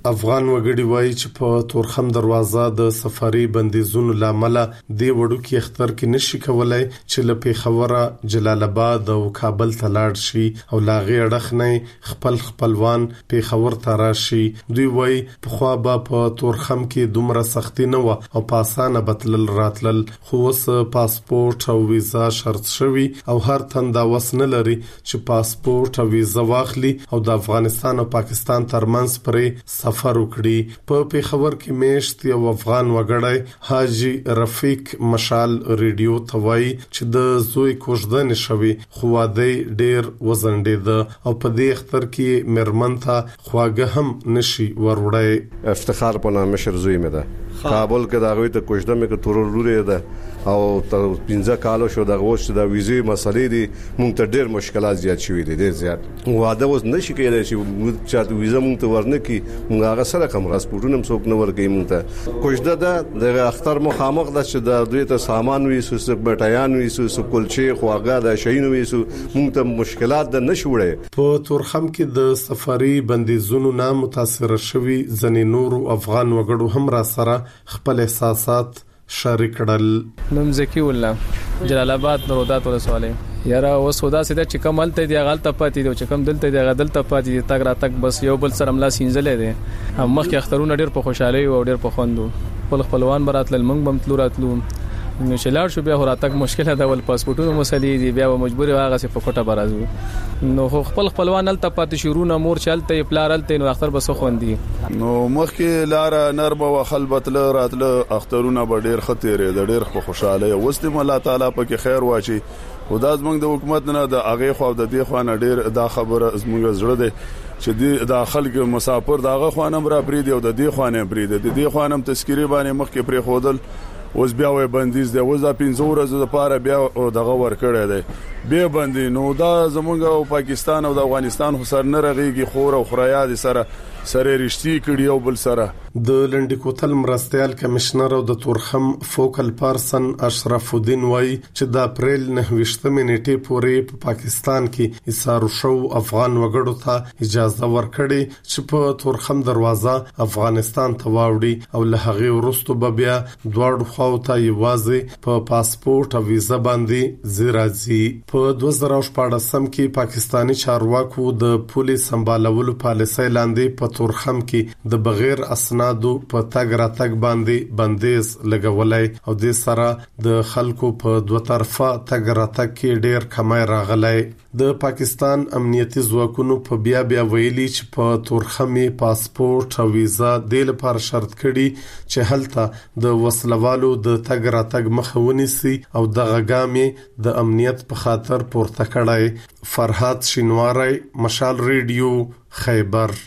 افغان وګړي وایي چې په تورخم دروازه د سفاري بندیزونو لامل د وړو کې اختر کې نشي کولای چې له پیښوره جلال آباد او کابل ته لاړ شي او لاغي اړخ نه خپل خپلوان پیښور ته راشي. دوی وایي په خوا به په تورخم کې دومره سختي نه و او په اسانه بتلل راتلل، خو اوس پاسپورت او ویزا شرط شوی او هر تنده وس نه لري چې پاسپورت او ویزا واخلي او د افغانستان او پاکستان ترمنځ پرې سفر وکړي. په پیښور کې میشت یو افغان وګړی حاجی رفیق مشال ریډیو توای چې د زوی کوژدنې شوی خو واده ډیر وزندید او په دې اختر کې مرمن ته خواګه هم نشي وروړی. افتخار په نامه مشر زوی مې ده کابل کې دا غوي ته کوژده مې کې تور لوري ده او تر پنځه کالو شو د غوښ د ویزې مسلې دي مونږ ته ډېر مشکلات زیات شوي دي ډېر زیات. واده اوس نشي کېدای چې مونږ چاته ویزه مونږ ته ورنه کی مونږ هغه سره کوم پاسپورتونه هم څوک نه ورګي مونږ ته. کوژده ده د اختر مخامخ ده چې د دوی ته سامان وي سو سپټایان وي سو کلچې خواګه د شین وي سو مونږ ته مشکلات ده نشوړي. په تورخم کې د سفاري بندیزونو نه متاثر شوي ځنې نور افغان وګړو هم را سره خپل احساسات شریک کړل. نوم زکی الله جلال آباد نورودات ولسوالۍ یاره اوس خدا سیده چې کوم هلته دی غلطه پاتې دی چې کوم دلته دی غدلته پاتې دی تک را تک بس یو بل سره ملا سینځلې دی. هم مخکې اخترونه ډېر په خوشحالي او ډېر په خوندو خپل خپلوان براتل منګ بم تلو راتلو نو شلار شو بیا هراتک مشکله ده ول پاسپورتونو مسلې دی بیا مجبور واغه سي په کوټه برازو نو خپل خپلوان ال ته پاتې شروع مور چلته پلارل ته نو اختر بس خوندي نو مخکې لار نرمه وخلبتل راتل اخترونه به ډېر خطر د ډېر خوشاله وستم الله تعالی پکې خیر واچي خدا زمونږ د حکومت نه د هغه خو د دې خوانه ډېر دا خبره زمونږ زړه ده چې د داخل کې مسافر داغه خوانم را بریدي او د دې خوانه بریدي د دې خوانم تذکری باندې مخکې پرې خودل اوس بیا وې بندیز دی اوس د پنځه ورځې لپاره بیا دغه ور کړی دی بیا بندي نو دا زمونږ او پاکستان او د افغانستان خو سر نه رغيږي خور او خرايا دي سره سره رښتې کړي او بل سره. د لنډی کوتل مرستيال کمشنر او د تورخم فوکل پارسن اشرف الدین وای چې د اپریل نهویشتمې نیټې پورې په پاکستان کې ایثار شو افغان وګړو ته اجازه ورکړي چې په تورخم دروازه افغانستان ته واوړي او له هغه وروسته به بیا دواړو خواو ته یوازې په پاسپورت او ویزا باندې زیرازي. په دوه زره شپږم کې پاکستانی چارواکو د پولیس سمبالولو پالیسۍ لاندې په تورخم کې د بغیر اسنادو په تګ راتګ باندې بندیز لګولای او د سره د خلکو په دوه طرفه تګ راتګ کې ډیر کمای راغلی. د پاکستان امنیتي ځواکونو په بیا بیا ویلي چې په تورخمي پاسپورت او ویزا د لپاره شرط کړي چې هلته د وسلوالو د تګ راتګ مخه ونیسي او د غګامي د امنیت په خاطر پورته کړای. فرهاد شینواری مشال ریډیو خیبر.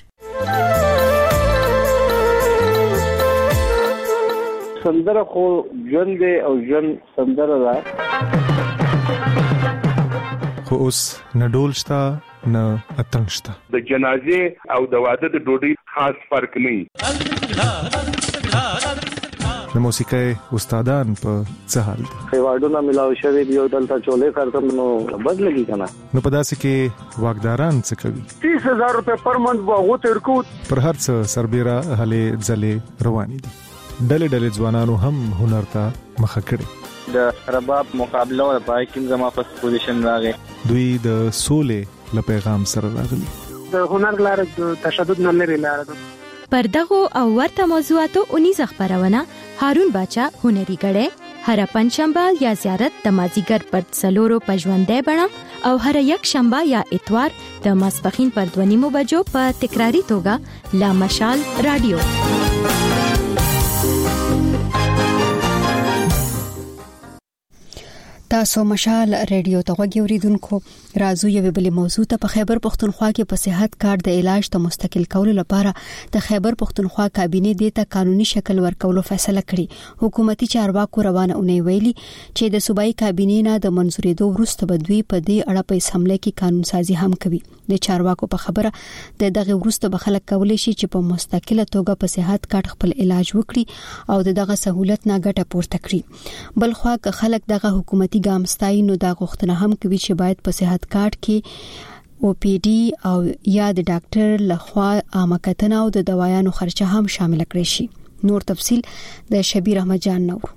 سندره خو ژوند او ژوند سندره ده خو اوس نه ډول شته نه اتنګ شته. د جنازې او د واده د ډوډۍ خاص فرق نه. د موسیقۍ استادان په څه حال دي؟ ایوارډونه ملاوي شوی دی او دلته چولې کارتم نو بد لګي کنه. نو په داسې کې واګداران څه کوي؟ تیس هزار روپے پر منت بوغو ترکو پر هر څه سربېره هلې ځلې روانې دي. ډلې ډلې ځوانانو هم هنر ته مخه کړي. د رباب مقابله او پای کې زما فرست پوزیشن راغی. دوی د سولې له پیغام سره راغلي. د هنر لار د تشدد نه لري لار ده. پر دغه او ورته موضوعاتو اونیزه خبرونه هارون باچا هنري غړې هر پنځشنبه یا زیارت د مازیګر پر څلورو پښوندې بڼه او هر یک شنبه یا اتوار د ماسپخین پر دوه نیمو بجو په تکراری توګه لا مشال رادیو. تاسو مشال ریډیو ته غوږی اوریدونکو رازو یو بل موضوع ته په خیبر پختونخوا کې په صحت کارت د علاج ته مستقل کولو لپاره د خیبر پختونخوا کابینه د ته قانوني شکل ورکولو فیصله کړې. حکومتي چارواکو روانه اونۍ ویلي چې د صوبایي کابینې نه د منځورېدو وروسته بدوي په دې اړه په اسمبلی کې قانون سازي هم کوي. د چارواکو په خبره د دغه وروسته به خلک کولای شي چې په مستقله توګه په صحت کارت خپل علاج وکړي او دغه سہولت نه ګټه پورته کړي. بلخوا که خلک دغه حکومتي ګامستای نو دا غوښتنه هم کوي چې باید په صحت کارت کې او پی ډي او یا د ډاکټر لخوا عامه کتنه او د دوايانو خرچه هم شامل کړي شي. نور تفصيل د شبیر احمد جان نور.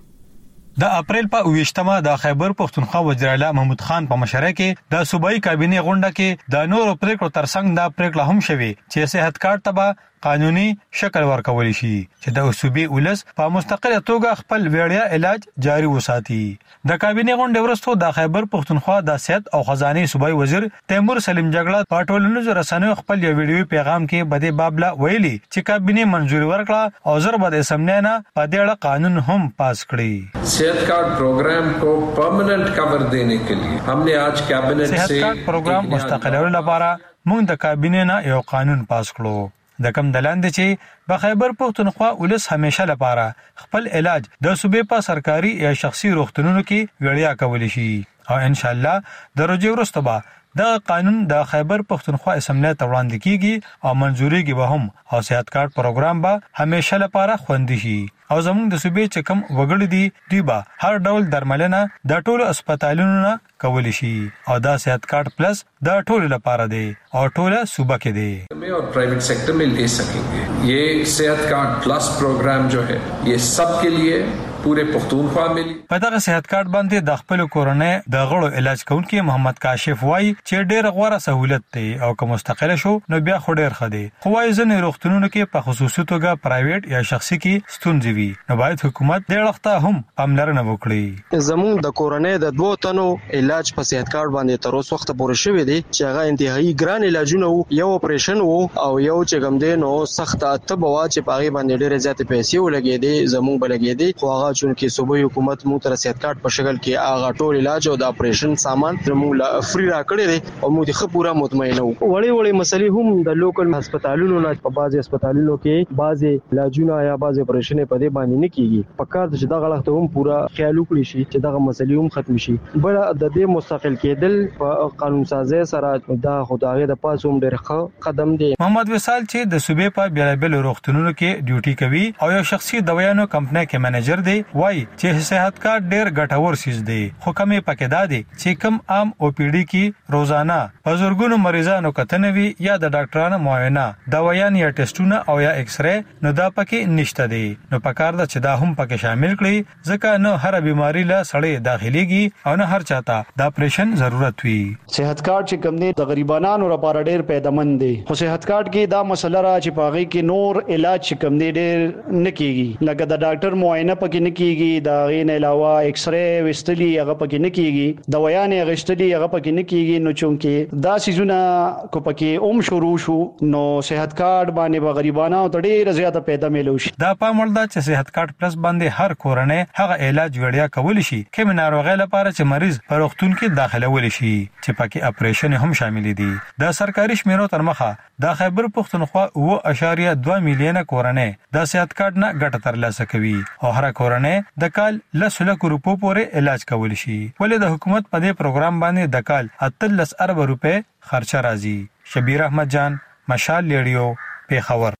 د اپریل په اوویشتمه د خیبر پختونخوا وزیر اعلی محمود خان په مشرۍ کې د صوبایي کابینه غونډه کې د نورو پریکړو ترڅنګ د پریکړه هم شوه چې صحت کارت ته قانوني شکل ورکول شي چې د صوبې ولس په مستقله توګه خپل وړیا علاج جاري وساتي. د کابینه غونډې وروسته د خیبر پختونخوا د صحت او خزانه صوبایي وزیر تیمور سلیم جګړه په ټولنیزو رسنیو خپل یو ویډیو پیغام کې بده بابلا ویلي چې کابینه منځوري ورکړه او ضرب د اسمبلی په دې اړه قانون هم پاس کړی. सेहत कार्ड प्रोग्राम को परमानेंट कवर देने के लिए हमने आज कैबिनेट से सेहत कार्ड प्रोग्राम مستقلولو لپاره موږ د کابینه نه یو قانون پاس کړو. د کم دلاند چې په خیبر پختونخوا ولس همیشه لپاره خپل علاج د صوبې په سرکاري یا شخصي روغتونونو کې وړیا کولی شي او ان شاء الله د روزي وروسته به د قانون د خیبر پختونخوا اسمبلی ته وړاندې کیږي او منځوري کې به هم او صحت کارت پروګرام به همیشه لپاره خوندي شي او زموږ د صوبې چې کم وګړي دي دوی به هر ډول درملنه د ټولو هسپتالونو نه کولی شي او دا صحت کارت پلس د ټولو لپاره دی او ټوله صوبه کې دی और प्राइवेट सेक्टर में ले सकेंगे. ये सेहत कार्ड प्लस प्रोग्राम जो है ये सबके लिए पूरे पख्तूनख्वा में په دغه صحت کارت باندې د خپل کورونې د غړو علاج کوونکي محمد کاشف وای چې ډېر غوړه سہولت دی او که مستقله شو نو بیا خو ډېر خدي. خو وايي ځنې روغتونونو کې په خصوصي توګه پرایویټ یا شخصي کې ستونزې وي نو باید حکومت دې اړخته هم پاملرنه وکړي. زموږ د کورونې د دوه تنو علاج په صحت کارت باندې تر اوسه وخت پورې شوی دی چې هغه انتهایی ګران علاجونه یو اپریشن وو او یو چې کوم دی نو سخت اتبوا چې پاغي باندې ډېر زیات پیسې ولګېدي زموږ بلګېدي خو هغه چونکې صوبایي حکومت موږ تر صحت کارت په شکل کې هغه ټول علاج او د اپریشن سامان موږ فری راکړی دی او موږ خو پورا مطمئن وو. وړي وړي مسلې هم د لوکل هسپتالونو نه په بعضي هسپتالونو کې بعضي علاجونه یا بعضي اپریشن په دې باندې نه کیږي. په کار چې دغه وخت هم پورا خیال وکړي شي چې دغه مسلې هم ختم شي. بل د دې مستقل کېدل په قانون سازي سره دا خدای د پاسوم ډېر ښه قدم دی. محمد وصال چې د صوبې په بیلابل روغتونونو کې ډیوټي کوي او یو شخصي دوايانو کمپنۍ کې منیجر دی وای چې صحت کارت ډېر ګټور سیس دی خو کمې پکې دا دی چې کم عام او پی ډي کې روزانه په زورګونو مریضانو کتنه وی یا د ډاکټرانو معاینه دوايان یا ټیسټونه او یا ایکس ری نو دا پکې نشته دی. نو پکار دا چې دا هم پکې شامل کړي ځکه نو هر بیماری له سړی داخليږي او نه هر چاته د اپریشن ضرورت وي. صحت کارت چې کوم دی د غریبانو لپاره ډېر پیدامن دی خو صحت کارت کې دا مسله را چې پاغي کې نور علاج چې کوم دی ډېر نه کیږي لکه د ډاکټر معاینه پکې نه کیږي دا غین علاوه ایکس ری وستلی هغه پکې نه کیږي دوايان غشتلی هغه پکې نه کیږي نو چونکې دا سيزونه کو پکې اوم شروع شو نو صحت کارت باندې به غریبانو ته ډېر زیاته پیدا ملو شي. دا پاموړ دا چې صحت کارت پلس باندې هر کورنۍ هغه علاج وړیا کول شي کوم ناروغي لپاره چې مریض په روغتون کې داخله ول شي چې پکې اپریشن هم شامل دي. د سرکاري شمیرو تر مخه د خیبر پختونخوا اوه اشاریه دوه میلیونه کورنۍ د صحت کارت نه ګټه ترلاسه کوي او هر کورنۍ د کال لس لک روپو پورې علاج کول شي. ولې د حکومت په دې پروګرام باندې د کال اتلس ارب روپے خرچه راځي. شبیر احمد جان مشال ریډیو پیښور.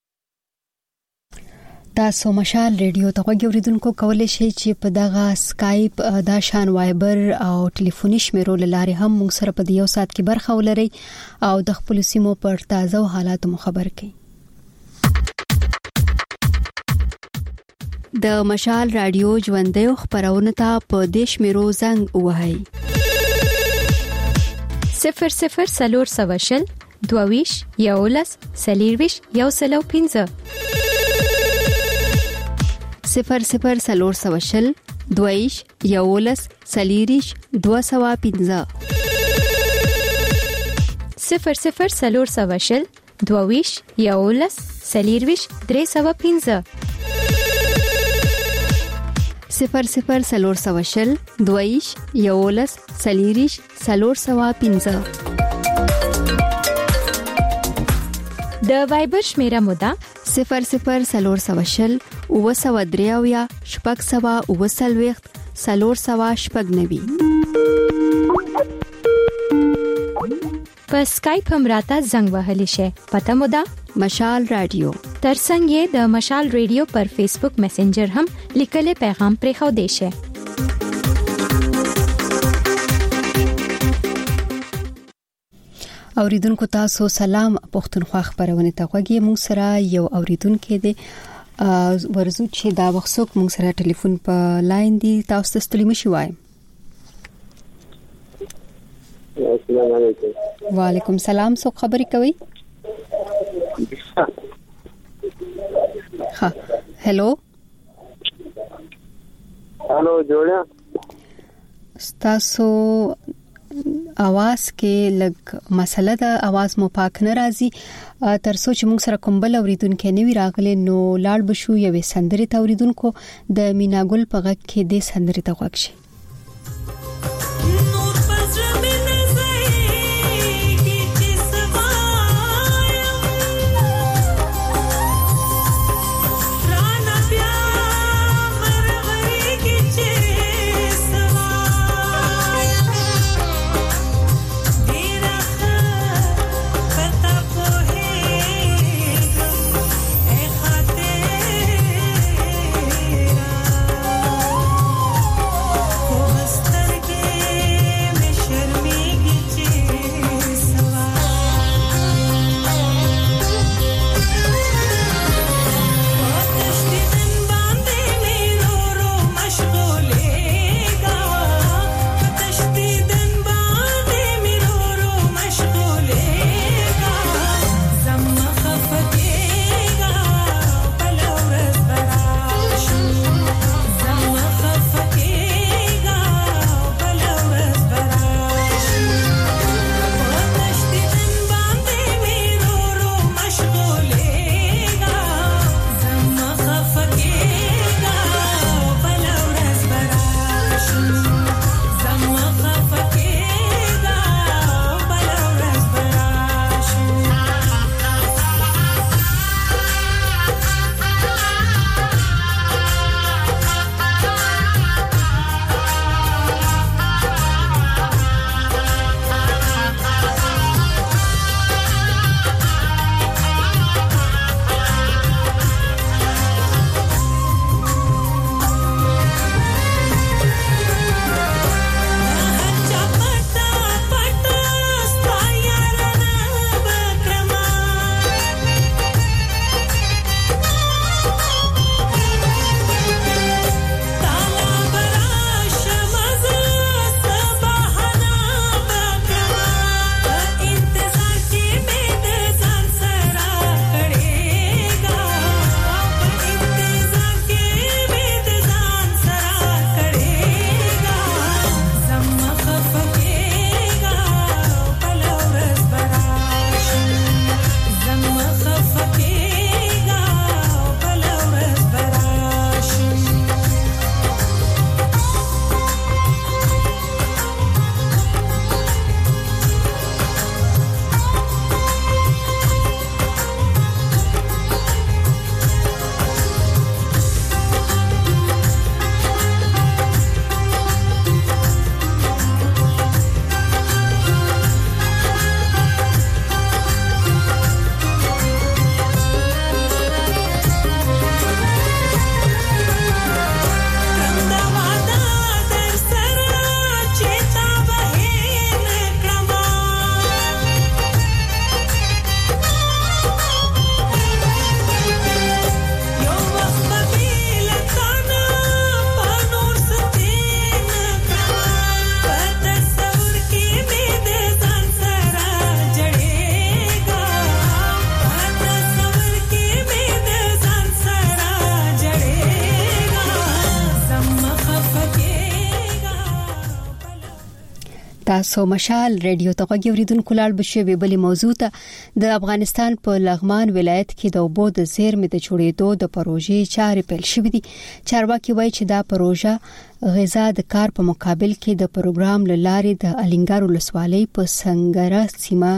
تاسو مشال ریډیو ته وګورئ کولای شئ چې په دغه اسکایپ دا شان وایبر او ټلیفوني شمیرو لاره هم موږ سره په یو سات کې برخه ولرئ او د خپل سیمو پر تازه حالات مو خبر کړئ. د مشال رادیو ژوندۍ خبرونه ته په دیش میرو زنګ وهاي صفر صفر سلور سواشل دوویش یولس سلیرویش یو سلو پینزه صفر صفر سلور سواشل دوویش یولس سلیریش دو سوا پینزه صفر صفر سلور سواشل دوویش یولس سلیرویش درې سوا پینزه صفر صفر سلور سواشل دویش یولس سلیریش سلور سوا پینزه. د وایبر شمیره مودا صفر صفر سلور سواشل او سوا دریاویا شپږ سوا او سلويخت سلور سوا شپږ نوي. په اسکایپ هم راته زنګ وهلی شي پته مودا مشال رادیو ترڅنګ یې د مشال ریډیو پر فیسبوک میسنجر هم لیکل پیغام پرې خو دی شه. اوریدونکو تاسو سلام پښتونخوا خبرونه ته غوږی مون سره یو اوریدونکو دی ورزو چې دا وښوک مون سره ټلیفون په لاین دی تاسو ته ستړي مشي وایم. السلام علیکم. وعلیکم السلام. څو خبرې کوي؟ ها هلو هلو جوړه تاسو आवाज کې لګ مسله د आवाज مو پاک نه راځي تر څو چې موږ سره کومبل اوریدونکو نه وی راغلي نو لاړ بشو یوې سندري ته اوریدونکو د میناګل په غږ کې د سندري ته غوښ شي. تاسو مشال ریډیو ته غوړیدونکو لاړ بشي ویبلی موضوع ته د افغانستان په لغمان ولایت کې د اوبو د زیرمې د جوړېدو د پروژې چارې پیل شوې دي. چارواکي وایي چې دا پروژه غذا د کار په مقابل کې د پروګرام لارې د الینګار ولسوالۍ په سنگره سیمه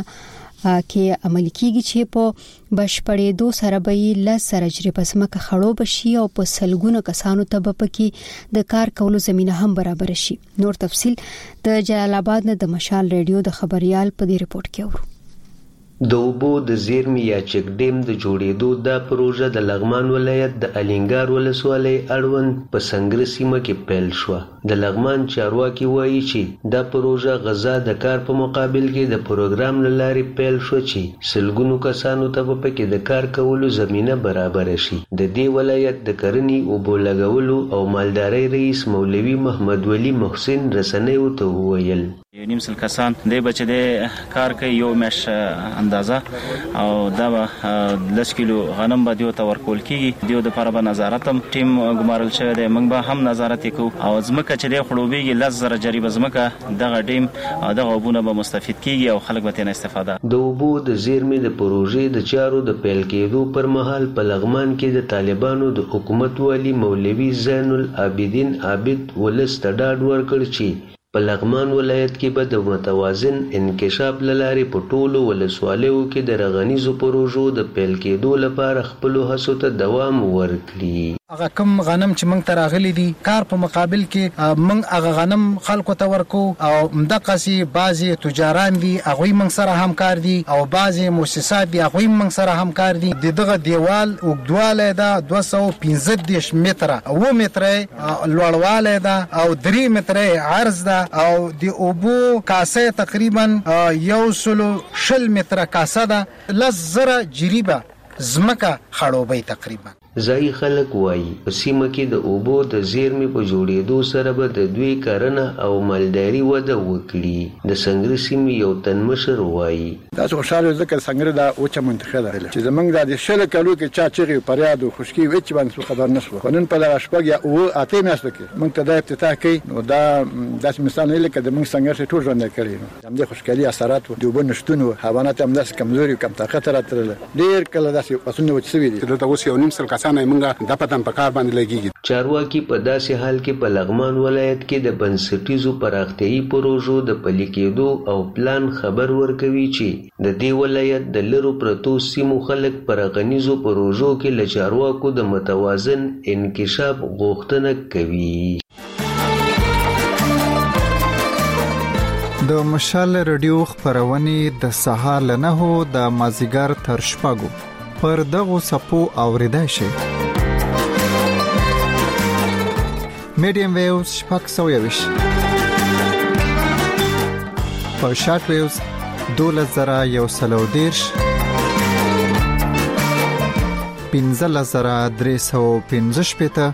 کې عملي کیږي چې په بشپړېدو سره به ل سرجری پسمکه خړو بشي او په سلګونو کسانو ته به پکې د کار کولو زمينه هم برابر شي. نور تفصيل د جلال آباد نه د مشال ریډیو د خبريال په دې ریپورت کې اورو. د اوبو د زیرمې یا چک ډیم د جوړېدو دا پروژه د لغمان ولایت د الینګار ولسوالۍ اړوند په سنګره سیمه کې پیل شوه. د لغمان چارواکي وایي چې دا پروژه غزا د کار په مقابل کې د پروګرام له لارې پیل شوه چې سلګونو کسانو ته په پکې د کار کولو زمینه برابر شي. د دې ولایت د کرنې، اوبو لګولو او مالدارۍ رئیس مولوي محمد ولی محسن رسنیو ته وویل یو نیم سل کسان دی بچ د کار کوي یو مش اندازه او دا لس کیلو غنم به دیو ته ورکول کیږي. دیو د لپاره به نظارت هم ټیم ګمارل شوی دی. موږ به هم نظارت وکړو او ځمکه چې دی خړوبېږي لس زره جریبه ځمکه دغه ډیم او دغه اوبونه به مستفید کیږي او خلک به ترې استفاده. د اوبو د زیرمې د پروژې د چارو د پیل کېدو پر مهال په لغمان کې د طالبانو د حکومت والی مولوي زین العابدین عابد ولس ته ډاډ ورکړ چې په لغمان ولایت کې به د متوازن انکشاف له لارې په ټولو ولسوالیو کې د رغنیزو پروژو د پیل کېدو لپاره خپلو هڅو ته دوام ورکړي. هغه کم غنم چې موږ ته راغلي دي کار په مقابل کې موږ هغه غنم خلکو ته ورکو او مدقسي بعضي تجاران دي هغوی موږ سره همکار دي او بعضي مؤسسات دي هغوی موږ سره همکار دي. دغه دیوال اوږدوالی ده دوه سوه پنځه دېرش متره، اوه متره لوړوالی ده او درې متره عرض ده او د اوبو کاسه تقریبا یو سلو شل متره کاسه ده. لس زره جریبه ځمکه خړوبۍ تقریبا. ځایي خلک وایي په سیمه کې د اوبو د زیرمې په جوړېدو سره به د دوی کرنه او مالداري وده وکړي. د سنګره سیمې یو تن مشر وایي داسې خوشحاله ځکه سنګره دا وچه منطقه ده چې زموږ د شلو کالو کې چا چغې فریاد او خشکي هېڅ باندې خبر نه شوه. خو نن په دغه شپږ یا اوه اتې میاشتو کې موږ ته دا افتتاح کوي نو دا داسې مثال نه لکه د موږ سنګر ټول ژوندی کړی نو همدې خوشحالي اثرات و د اوبو نشتون و حیوانات هم داسې کمزوري کم طاقت راتلله. ډېر کله داسې فصلونه وچ سوي دي دلته اوس یو نیم سل کسانه موږ د پتن په کار باندې لګیږي. چارواکي په داسې حال کې په لغمان ولایت کې د بنسټیزو پراختیايي پروژو د پلي کېدو او پلان خبر ورکوي چې د دې ولایت د لرو پرتو سیمو خلک پر غنیزو پروژو کې له چارواکو د متوازن انکشاف غوښتنه کوي. د مشال رادیو خبرونه د سهار له نهو د مازیګر تر شپږو پر دغو سپو اوریدای شي. میډیم ویوز شپږ سوه یویش په شارټ ویوز دولس زره یو سل او دېرش پنځلس زره درې سوه پنځه شپېته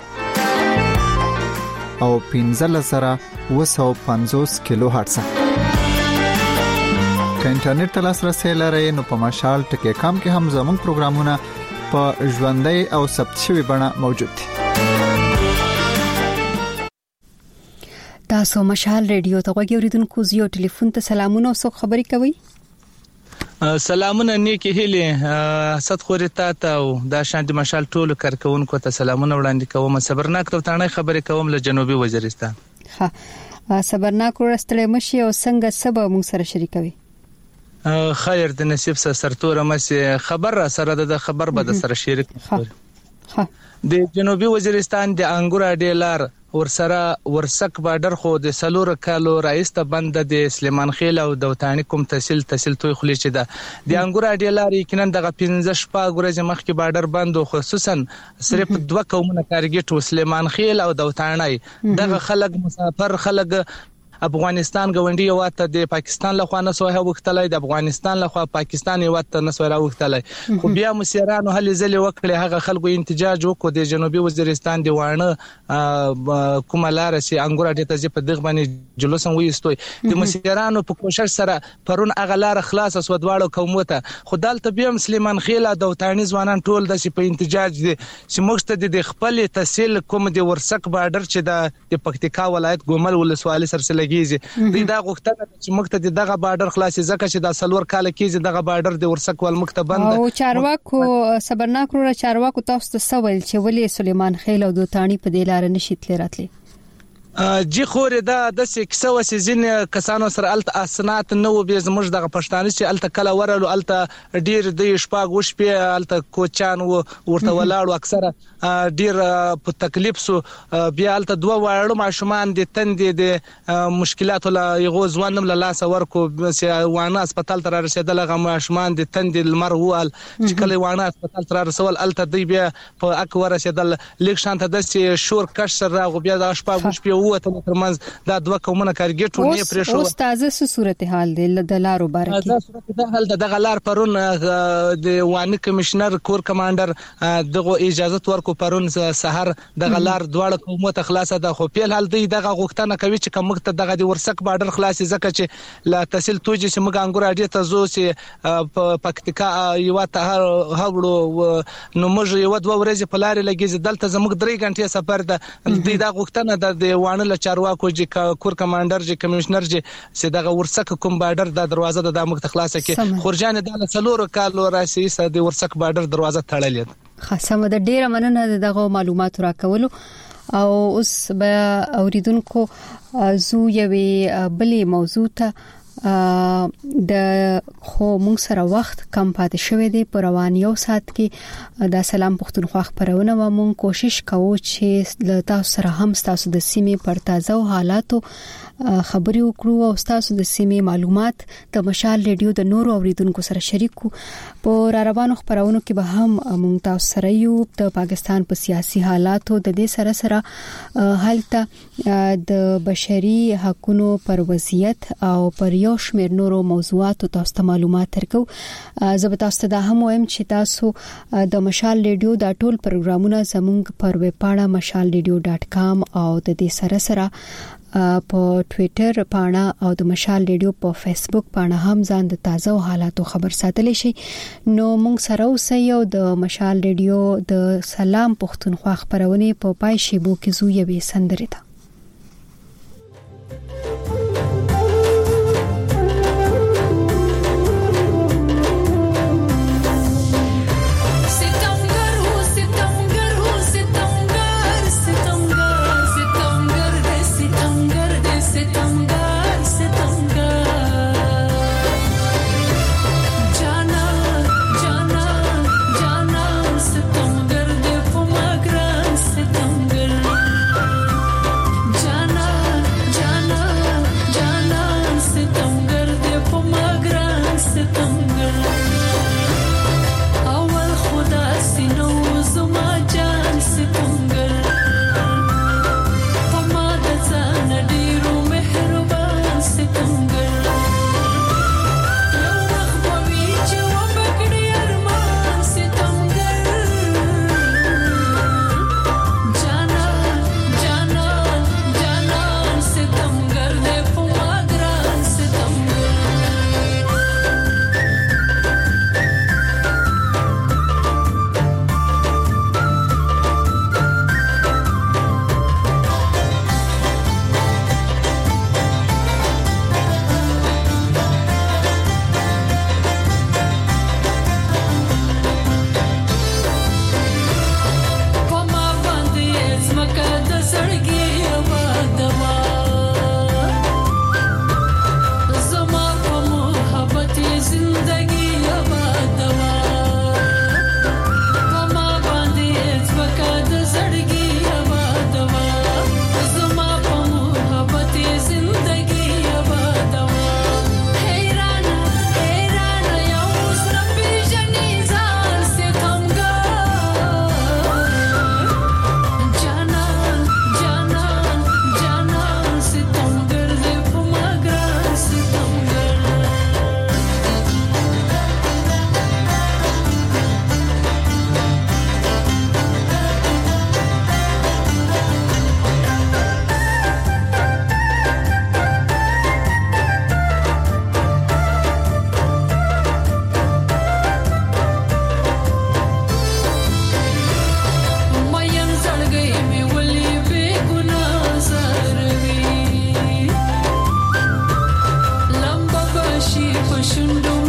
او پنځلس زره اوه سوه پنځوس کیلو هرتز. که انټرنیټ ته لاسرسی لرئ نو په مشال ټکی کام کې هم زموږ پروګرامونه په ژوندۍ او ثبت شوي بڼه موجود دي. تاسو مشال ریډیو ته غوږی اوریدونکو زیو ټلیفون ته سلامونه او څوک خبرې کوي؟ سلامونه نیکی هیله صد خوري تا ته او دا شانتي مشال ټولو کارکونکو ته سلامونه وړاندې کوم. صبرناک توتانه خبرې کوم له جنوبي وزیرستان. ها صبرناک ورستلې مشي او څنګه سبا موږ سره شریکوي؟ خیر د نصیب سره سرتور مې خبر را سره د خبر به د سره شریک ها د جنوبي وزیرستان د انګور ډیلار ورسره ورسک بارډر خو د سلور کالو رئیس ته بند د سلیمان خیل او دوتانی کوم تحصیل تحصیل توي خلی چې ده د انګور ډیلار یقینا د پنځه شپه ورځې مخکې بارډر بند خصوصا صرف دوه قومونه ټارګټ سلیمان خیل او دوتانی دغه خلک مسافر خلک افغانستان غونډي یو ته د پاکستان له خوا نه سوه وختلای د افغانستان له خوا پاکستان یو ته نه سوه وختلای خو بیا مسیرانو هلي زلي وکړي هغه خلکو احتجاج وکړو د جنوبي وزیرستان دی وانه کومه لار سي انګور ډیته چې په دغه باندې جلوس هم وېستوي د مسیرانو په کوشش سره پرون هغه لار خلاص اسو دواړو قومته خو دالته بیا مسلمان خیل د وطني ځوانان ټول د په احتجاج دي چې موږ د خپل تحصیل کوم د ورسک بارډر چې د پکتیکا ولایت ګومل ولسوالۍ سره کیږي دا غوښتنه چې موږ ته دغه بارډر خلاصي ځکه چې د سلور کال کېږي دغه بارډر د ورسک ول مکتبند او چارواکو صبرناک ور چارواکو تاسو ته سوال چې ولې سلیمان خیل او دوتانی په دې لار نشي تل راتلی جی خورې دا د کیسه وسې ځین کسانو سره الته اسنات نو به زموږ دغه پښتانه چې الته کله ورلو الته ډیر د شپږ وش په الته کوچان و ورته ولاړو اکثره ډیر په تکلیف سو بیا الته دوه واړو ماشومان د تندې د مشکلاتو لا یغو ځوانم له لاس ورکو چې وانه هسپتال تر رسیدل غو ماشومان د تندې لمر وال چې کله وانه هسپتال تر رسول الته دی بیا په اک ورسیدل لیک شانته د شور کش سره غو بیا د شپږ وش په وته ترمنځ دا دوه کومه کارګټو نه پرې شو استاد څه صورتحال دی د لارو بارکي دا صورتحال د دغه لار پرون د وانه کمشنر کور کمانډر دغه اجازه ورکو پرون سحر دغه لار دواړه کومه ته خلاصه ده خو په حال دی دغه غوښتنه کوي چې کومه ته دغه د ورسک بارډر خلاصي زکه چې لا تحصیل توجي چې موږ انګور اډی ته زو چې په پکتیکا یو ته هغړو نو موږ یو دوه ورځې په لارې لګیږي دلته زموږ درې غنټې سفر ده د دا غوښتنه د وانه چارواکو چې کور کمانډر چې کمشنر چې دغه ورسک کوم بارډر د دروازه د دامه خلاصه کې خورجان د څلورو کالو راسي د ورسک بارډر دروازه تړلې ده خاصه د ډیره مننه دغه معلومات راکولو او اوس به اوریدونکو زو یوې بلې موضوع ته د خو موږ سره وخت کم پاتې شوی دی په روان یو سات کې د سلام پښتونخوا خبرونه و موږ کوشش کوو چې له تاسو سره هم تاسو د سیمې پر تازه حالاتو خبري وکړو او تاسو د سیمې معلومات د مشال ریډیو د نورو اوریدونکو سره شریکو په را روانو خبرونو کې به هم موږ تاسو سره یو د پاکستان په سیاسي حالاتو د دې سره سره حالت د بشري حقوقو پر وضعیت او پر یو شمېر نورو موضوعاتو تاسو ته معلومات درکو. زه به تاسو ته دا هم وایم چې تاسو د مشال ریډیو د ټول پروګرامونه زموږ پر ویب پاڼه مشال ریډیو ډاټ کام او د دې سره سره په ټوئیټر پاڼه او د مشال ریډیو په فیسبوک پاڼه هم ځان د تازه حالاتو خبر ساتلی شي. نو موږ سره اوسئ او د مشال ریډیو د سلام پښتونخوا خبرونه په پای شیبو کې زو یوې سندره ده. Shundu